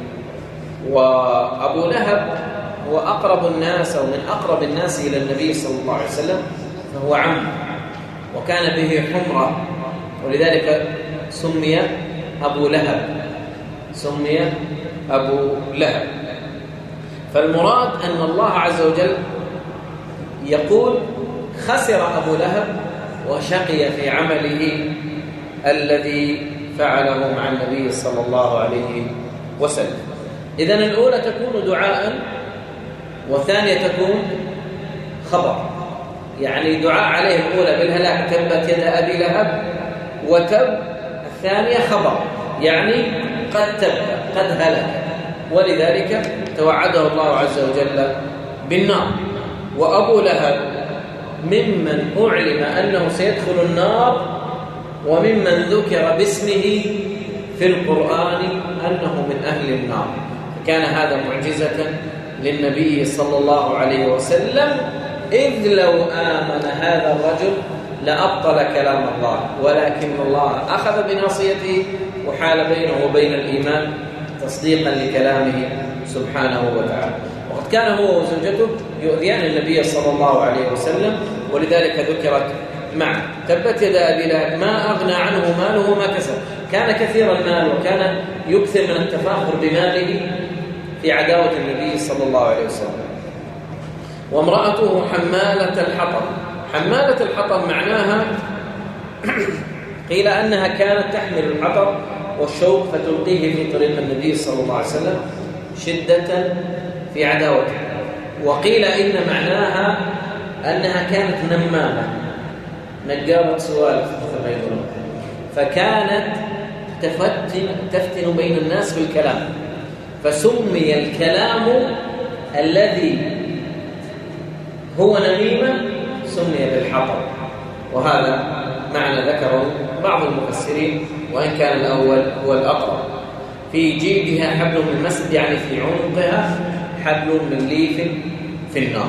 وأبو لهب هو أقرب الناس أو من أقرب الناس إلى النبي صلى الله عليه وسلم، فهو عم، وكان به حمرة، ولذلك سمي أبو لهب. فالمراد أن الله عز وجل يقول: خسر أبو لهب وشقي في عمله الذي فعله مع النبي صلى الله عليه وسلم. إذن الأولى تكون دعاء، والثانية تكون خبر، يعني دعاء عليه الأولى بالهلاك: تبت يد أبي لهب، وتب الثانية خبر، يعني قد تب قد هلك، ولذلك توعده الله عز وجل بالنار. وأبو لهب ممن أعلم أنه سيدخل النار، وممن ذكر باسمه في القرآن أنه من أهل النار. فكان هذا معجزة للنبي صلى الله عليه وسلم، إذ لو آمن هذا الرجل لأبطل كلام الله، ولكن الله أخذ بناصيته وحال بينه وبين الإيمان تصديقا لكلامه سبحانه وتعالى. وقد كان هو وزوجته يؤذيان النبي صلى الله عليه وسلم، ولذلك ذكرت معه: تبت يدا أبي لهب ما أغنى عنه ماله وما كسب. كان كثير المال، وكان يكثر من التفاخر بماله في عداوة النبي صلى الله عليه وسلم. وامرأته حمالة الحطب. حمالة الحطب معناها قيل أنها كانت تحمل الحطب والشوك فتلقيه في طريق النبي صلى الله عليه وسلم شدة في عداوته. وقيل إن معناها أنها كانت نمامة نجارة سوالف مثل ما يقولون، فكانت تفتن بين الناس بالكلام، فسمي الكلام الذي هو نميمة سمي بالحطب. وهذا معنى ذكره بعض المفسرين، وإن كان الأول هو الأقرب. في جيدها حبل من مسد، يعني في عنقها حبل من ليف في النار.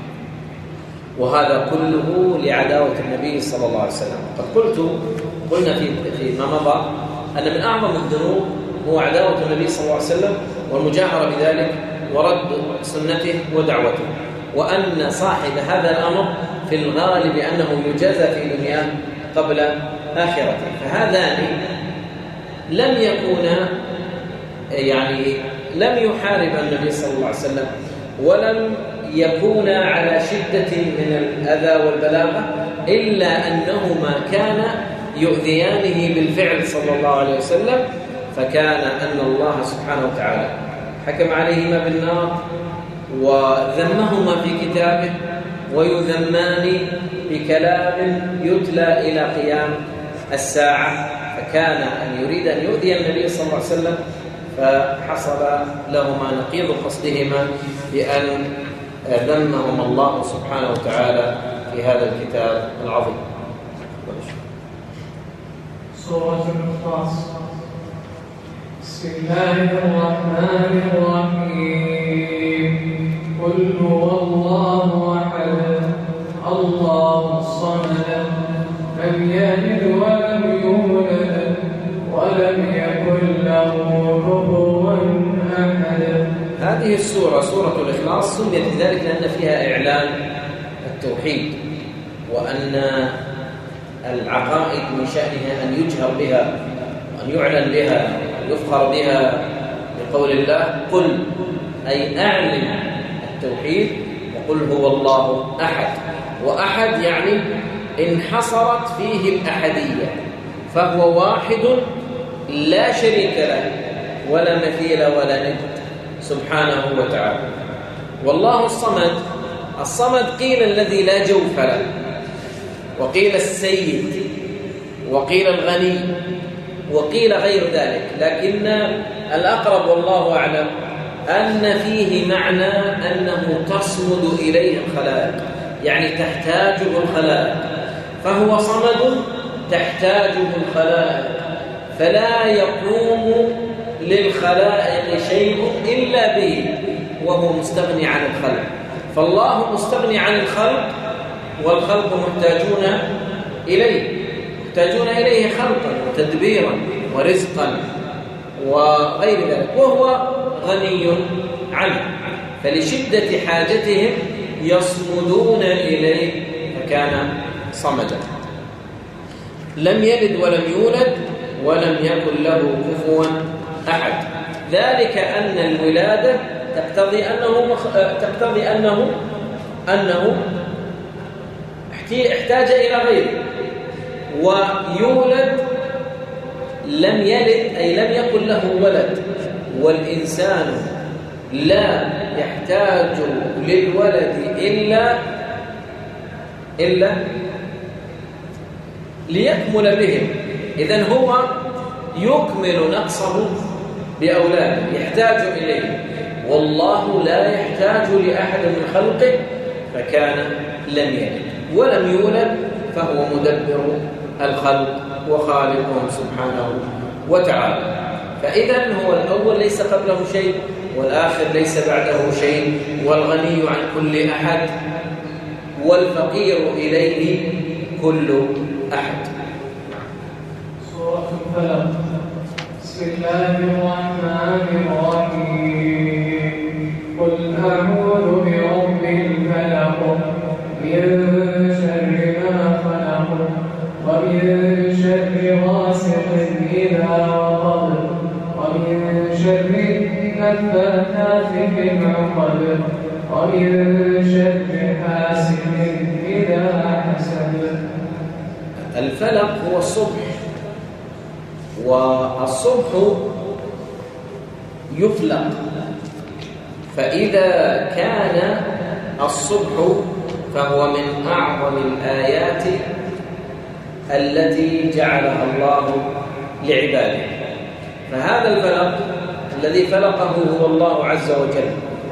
وهذا كله لعداوة النبي صلى الله عليه وسلم. قد قلنا فيما مضى أن من أعظم الذنوب هو عداوة النبي صلى الله عليه وسلم والمجاهرة بذلك ورد سنته ودعوته، وأن صاحب هذا الأمر في الغالب أنه يجازى في دنياه قبل آخرته. فهذان لم يكونا لم يحارب النبي صلى الله عليه وسلم، ولم يكونا على شدة من الأذى والبلاغة، إلا أنهما كان يؤذيانه بالفعل صلى الله عليه وسلم، فكان أن الله سبحانه وتعالى حكم عليهما بالنار وذمهما في كتابه، ويذمان بكلام يتلى إلى قيام الساعة، فكان أن يريد أن يؤذي النبي صلى الله عليه وسلم، فحصل لهما نقيض قصدهما بأن ذمهم الله سبحانه وتعالى في هذا الكتاب العظيم. سورة الإخلاص. بسم الله الرحمن الرحيم. قل هو الله أحد الله الصمد لم يلد ولم يولد ولم يكن له كفوا أحد. هذه السورة سورة الإخلاص سميت بذلك لأن فيها إعلان التوحيد، وأن العقائد من شأنها أن يجهر بها وأن يعلن بها وأن يفخر بها. بقول الله قل، أي أعلن التوحيد، وقل هو الله أحد. وأحد يعني انحصرت فيه الأحدية، فهو واحد لا شريك له ولا مثيل ولا ند سبحانه وتعالى. والله الصمد. الصمد قيل الذي لا جوف له، وقيل السيد، وقيل الغني، وقيل غير ذلك، لكن الأقرب والله أعلم أن فيه معنى أنه تصمد إليه الخلائق، يعني تحتاجه الخلائق، فهو صمد تحتاجه الخلائق، فلا يقوم للخلائق شيء إلا به، وهو مستغني عن الخلق. فالله مستغني عن الخلق، والخلق محتاجون إليه خلقا وتدبيرا ورزقا وغير ذلك، وهو غني عنه، فلشدة حاجتهم يصمدون إليه، فكان صمدا. لم يلد ولم يولد ولم يكن له كفوا أحد. ذلك أن الولادة تقتضي أنه احتاج إلى غيره، ويولد لم يلد أي لم يكن له ولد، والإنسان لا يحتاج للولد إلا ليكمل بهم. إذن هو يكمل نقصه بأولاده، يحتاج إليه، والله لا يحتاج لأحد من خلقه، فكان لم يلد ولم يولد، فهو مدبر الخلق وخالقهم سبحانه وتعالى. فإذن هو الأول ليس قبله شيء، والآخر ليس بعده شيء، والغني عن كل أحد، والفقير إليه كل أحد. سورة الفلق. بسم الله الرحمن الرحيم. قل أعوذ برب الفلق من شر ما خلق ومن شر غاسق إذا وقب ومن شر النفاثات في العقد ومن شر حاسد إذا حسد. الفلق هو الصبح، والصبح يفلق، فإذا كان الصبح فهو من أعظم الآيات التي جعلها الله لعباده. فهذا الفلق الذي فلقه هو الله عز وجل،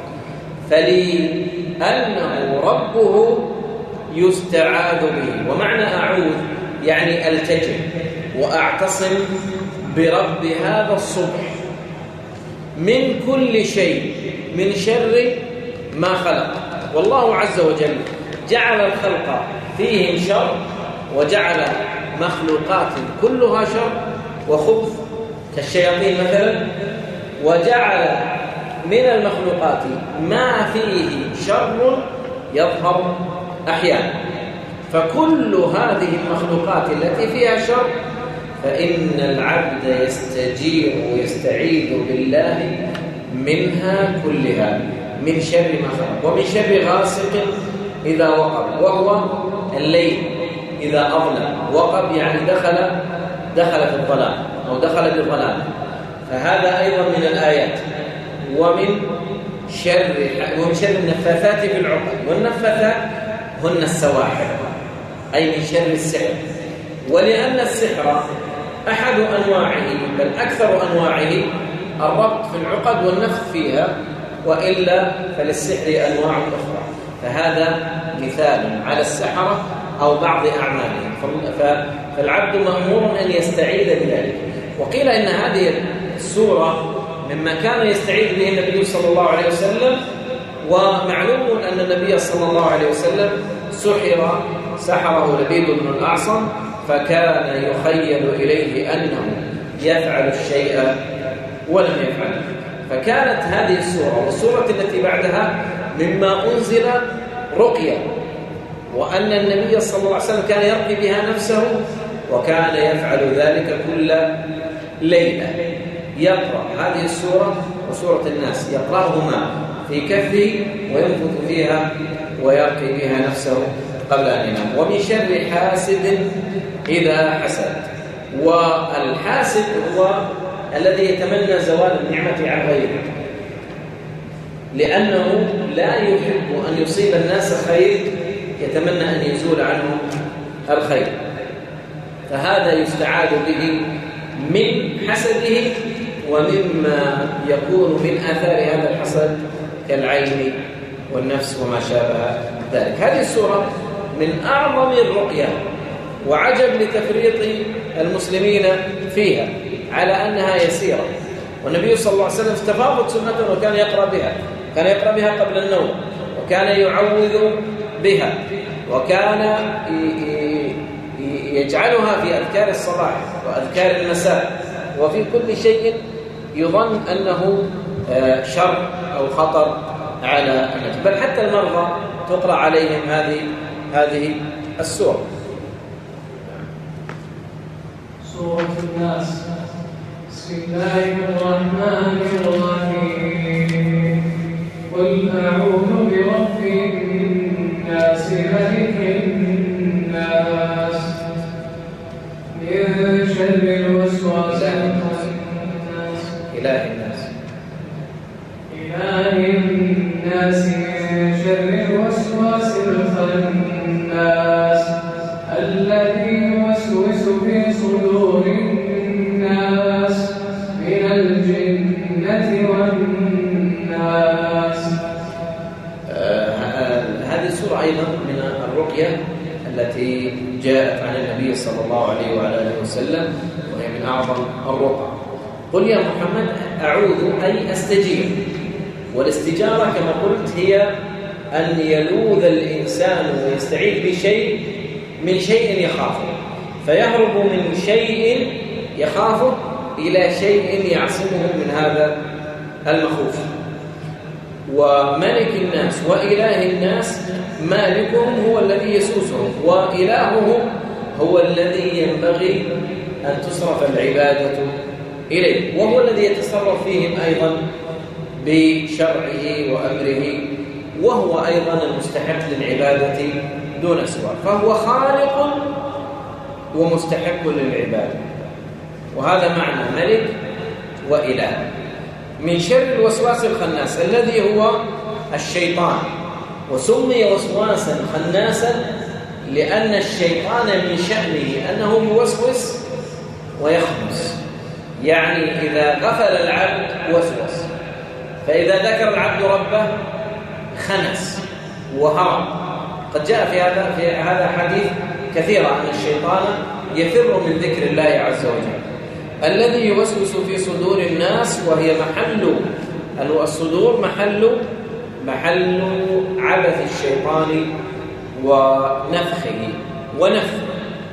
فلأنه ربه يستعاذ به. ومعنى أعوذ يعني ألتجئ وأعتصم برب هذا الصبح من كل شيء من شر ما خلق. والله عز وجل جعل الخلق فيهم شر، وجعل مخلوقات كلها شر وخبث كالشياطين مثلا، وجعل من المخلوقات ما فيه شر يظهر أحيانا. فكل هذه المخلوقات التي فيها شر فإن العبد يستجير ويستعيذ بالله منها كلها، من شر ما خلق، ومن شر غاسق إذا وقب، وهو الليل إذا أظلم. وقب يعني دخل في الظلام أو دخل بالظلام، فهذا أيضا من الآيات. ومن شر النفاثات في العقد، والنفاثات هن السواحر، أي من شر السحر. ولأن السحر أحد أنواعه بل أكثر أنواعه الربط في العقد والنفث فيها، وإلا فللسحر أنواع أخرى. فهذا مثال على السحرة أو بعض أعمالهم، فالعبد مأمور أن يستعيذ بذلك. وقيل إن هذه السورة مما كان يستعيذ به النبي صلى الله عليه وسلم. ومعلوم أن النبي صلى الله عليه وسلم سحره لبيد بن الأعصم، فكان يخيل إليه أنه يفعل الشيء ولم يفعله. فكانت هذه السورة والسورة التي بعدها مما أنزل رقية، وأن النبي صلى الله عليه وسلم كان يرقي بها نفسه، وكان يفعل ذلك كل ليلة. يقرأ هذه السورة وسورة الناس، يقرأهما في كفه وينفث فيها ويرقي بها نفسه قبل أن ينام. ومن شر حاسد إذا حسد. والحاسد هو الذي يتمنى زوال النعمة عن غيره، لأنه لا يحب أن يصيب الناس خير، يتمنى أن يزول عنهم الخير. فهذا يستعاذ به من حسده ومما يكون من آثار هذا الحسد كالعين والنفس وما شابه ذلك. هذه السورة من أعظم الرقية، وعجب لتفريط المسلمين فيها على أنها يسيرة. والنبي صلى الله عليه وسلم استفاضت سنته وكان يقرأ بها، كان يقرأ بها قبل النوم، وكان يعوذ بها، وكان يجعلها في أذكار الصباح وأذكار المساء، وفي كل شيء يظن أنه شر أو خطر على الناس، بل حتى المرضى تقرأ عليهم هذه السورة. سورة الناس. بسم الله الرحمن الرحيم. قل أعوذ برب الناس ملك الناس من شر الوسواس الخناس إله الناس من شر الوسواس الخناس الذي يوسوس في صدور الناس من الجنة والناس. هذه السورة أيضا من الرقية التي جاءت عن النبي صلى الله عليه وآله وسلم، وهي من أعظم الرقى. قل يا محمد أعوذ أي أستجير. والاستجارة كما قلت هي أن يلوذ الإنسان ويستعيذ بشيء من شيء يخافه، فيهرب من شيء يخافه إلى شيء يعصمه من هذا المخوف. وملك الناس وإله الناس، مالكهم هو الذي يسوسهم، وإلههم هو الذي ينبغي أن تصرف العبادة إليه، وهو الذي يتصرف فيهم أيضا بشرعه وأمره، وهو أيضا المستحق للعبادة دون سواه. فهو خالق ومستحق للعبادة، وهذا معنى ملك وإله. من شر الوسواس الخناس الذي هو الشيطان، وسمي وسواسا خناسا لأن الشيطان من شأنه أنه يوسوس ويخنس. يعني إذا غفل العبد وسوس، فإذا ذكر العبد ربه خنس وهرب. قد جاء في هذا حديث كثيرا أن الشيطان يفر من ذكر الله عز وجل. الذي يوسوس في صدور الناس، وهي محل الصدور محل عبث الشيطان ونفخه ونفخه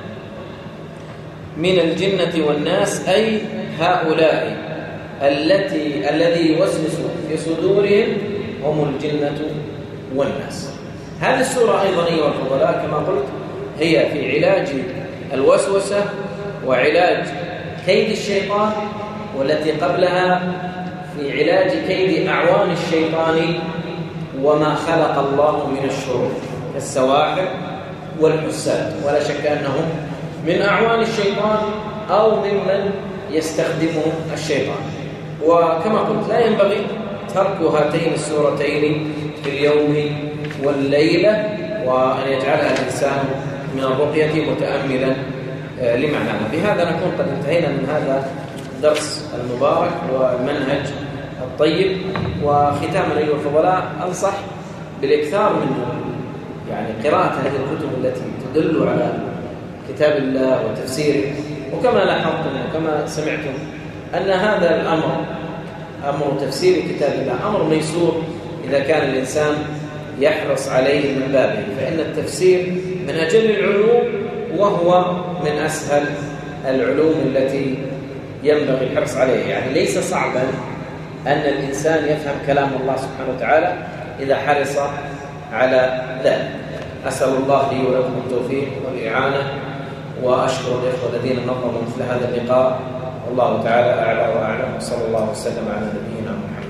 من الجنة والناس، أي هؤلاء الذي يوسوس في صدورهم هم الجنة والناس. هذه السورة أيضا أيها الفضلاء كما قلت هي في علاج الوسوسة وعلاج كيد الشيطان، والتي قبلها في علاج كيد أعوان الشيطان وما خلق الله من الشرور كالسواحر والحساد، ولا شك أنهم من أعوان الشيطان أو ممن يستخدمهم الشيطان. وكما قلت لا ينبغي ترك هاتين السورتين في اليوم والليلة، وأن يجعلها الإنسان من الرقية متأملا لمعناها. بهذا نكون قد انتهينا من هذا الدرس المبارك والمنهج الطيب. وختاما أيها الفضلاء أنصح بالإكثار من يعني قراءة هذه الكتب التي تدل على كتاب الله وتفسيره. وكما لاحظتم وكما سمعتم أن هذا الأمر أمر تفسير كتاب الله أمر ميسور إذا كان الإنسان يحرص عليه من بابه، فإن التفسير من أجل العلوم وهو من أسهل العلوم التي ينبغي الحرص عليه. يعني ليس صعبا أن الإنسان يفهم كلام الله سبحانه وتعالى إذا حرص على ذلك. أسأل الله لي ولكم التوفيق والإعانة، وأشكر الإخوة الذين نظموا مثل هذا اللقاء. والله تعالى أعلى وأعلم، وصلى الله وسلم على نبينا محمد.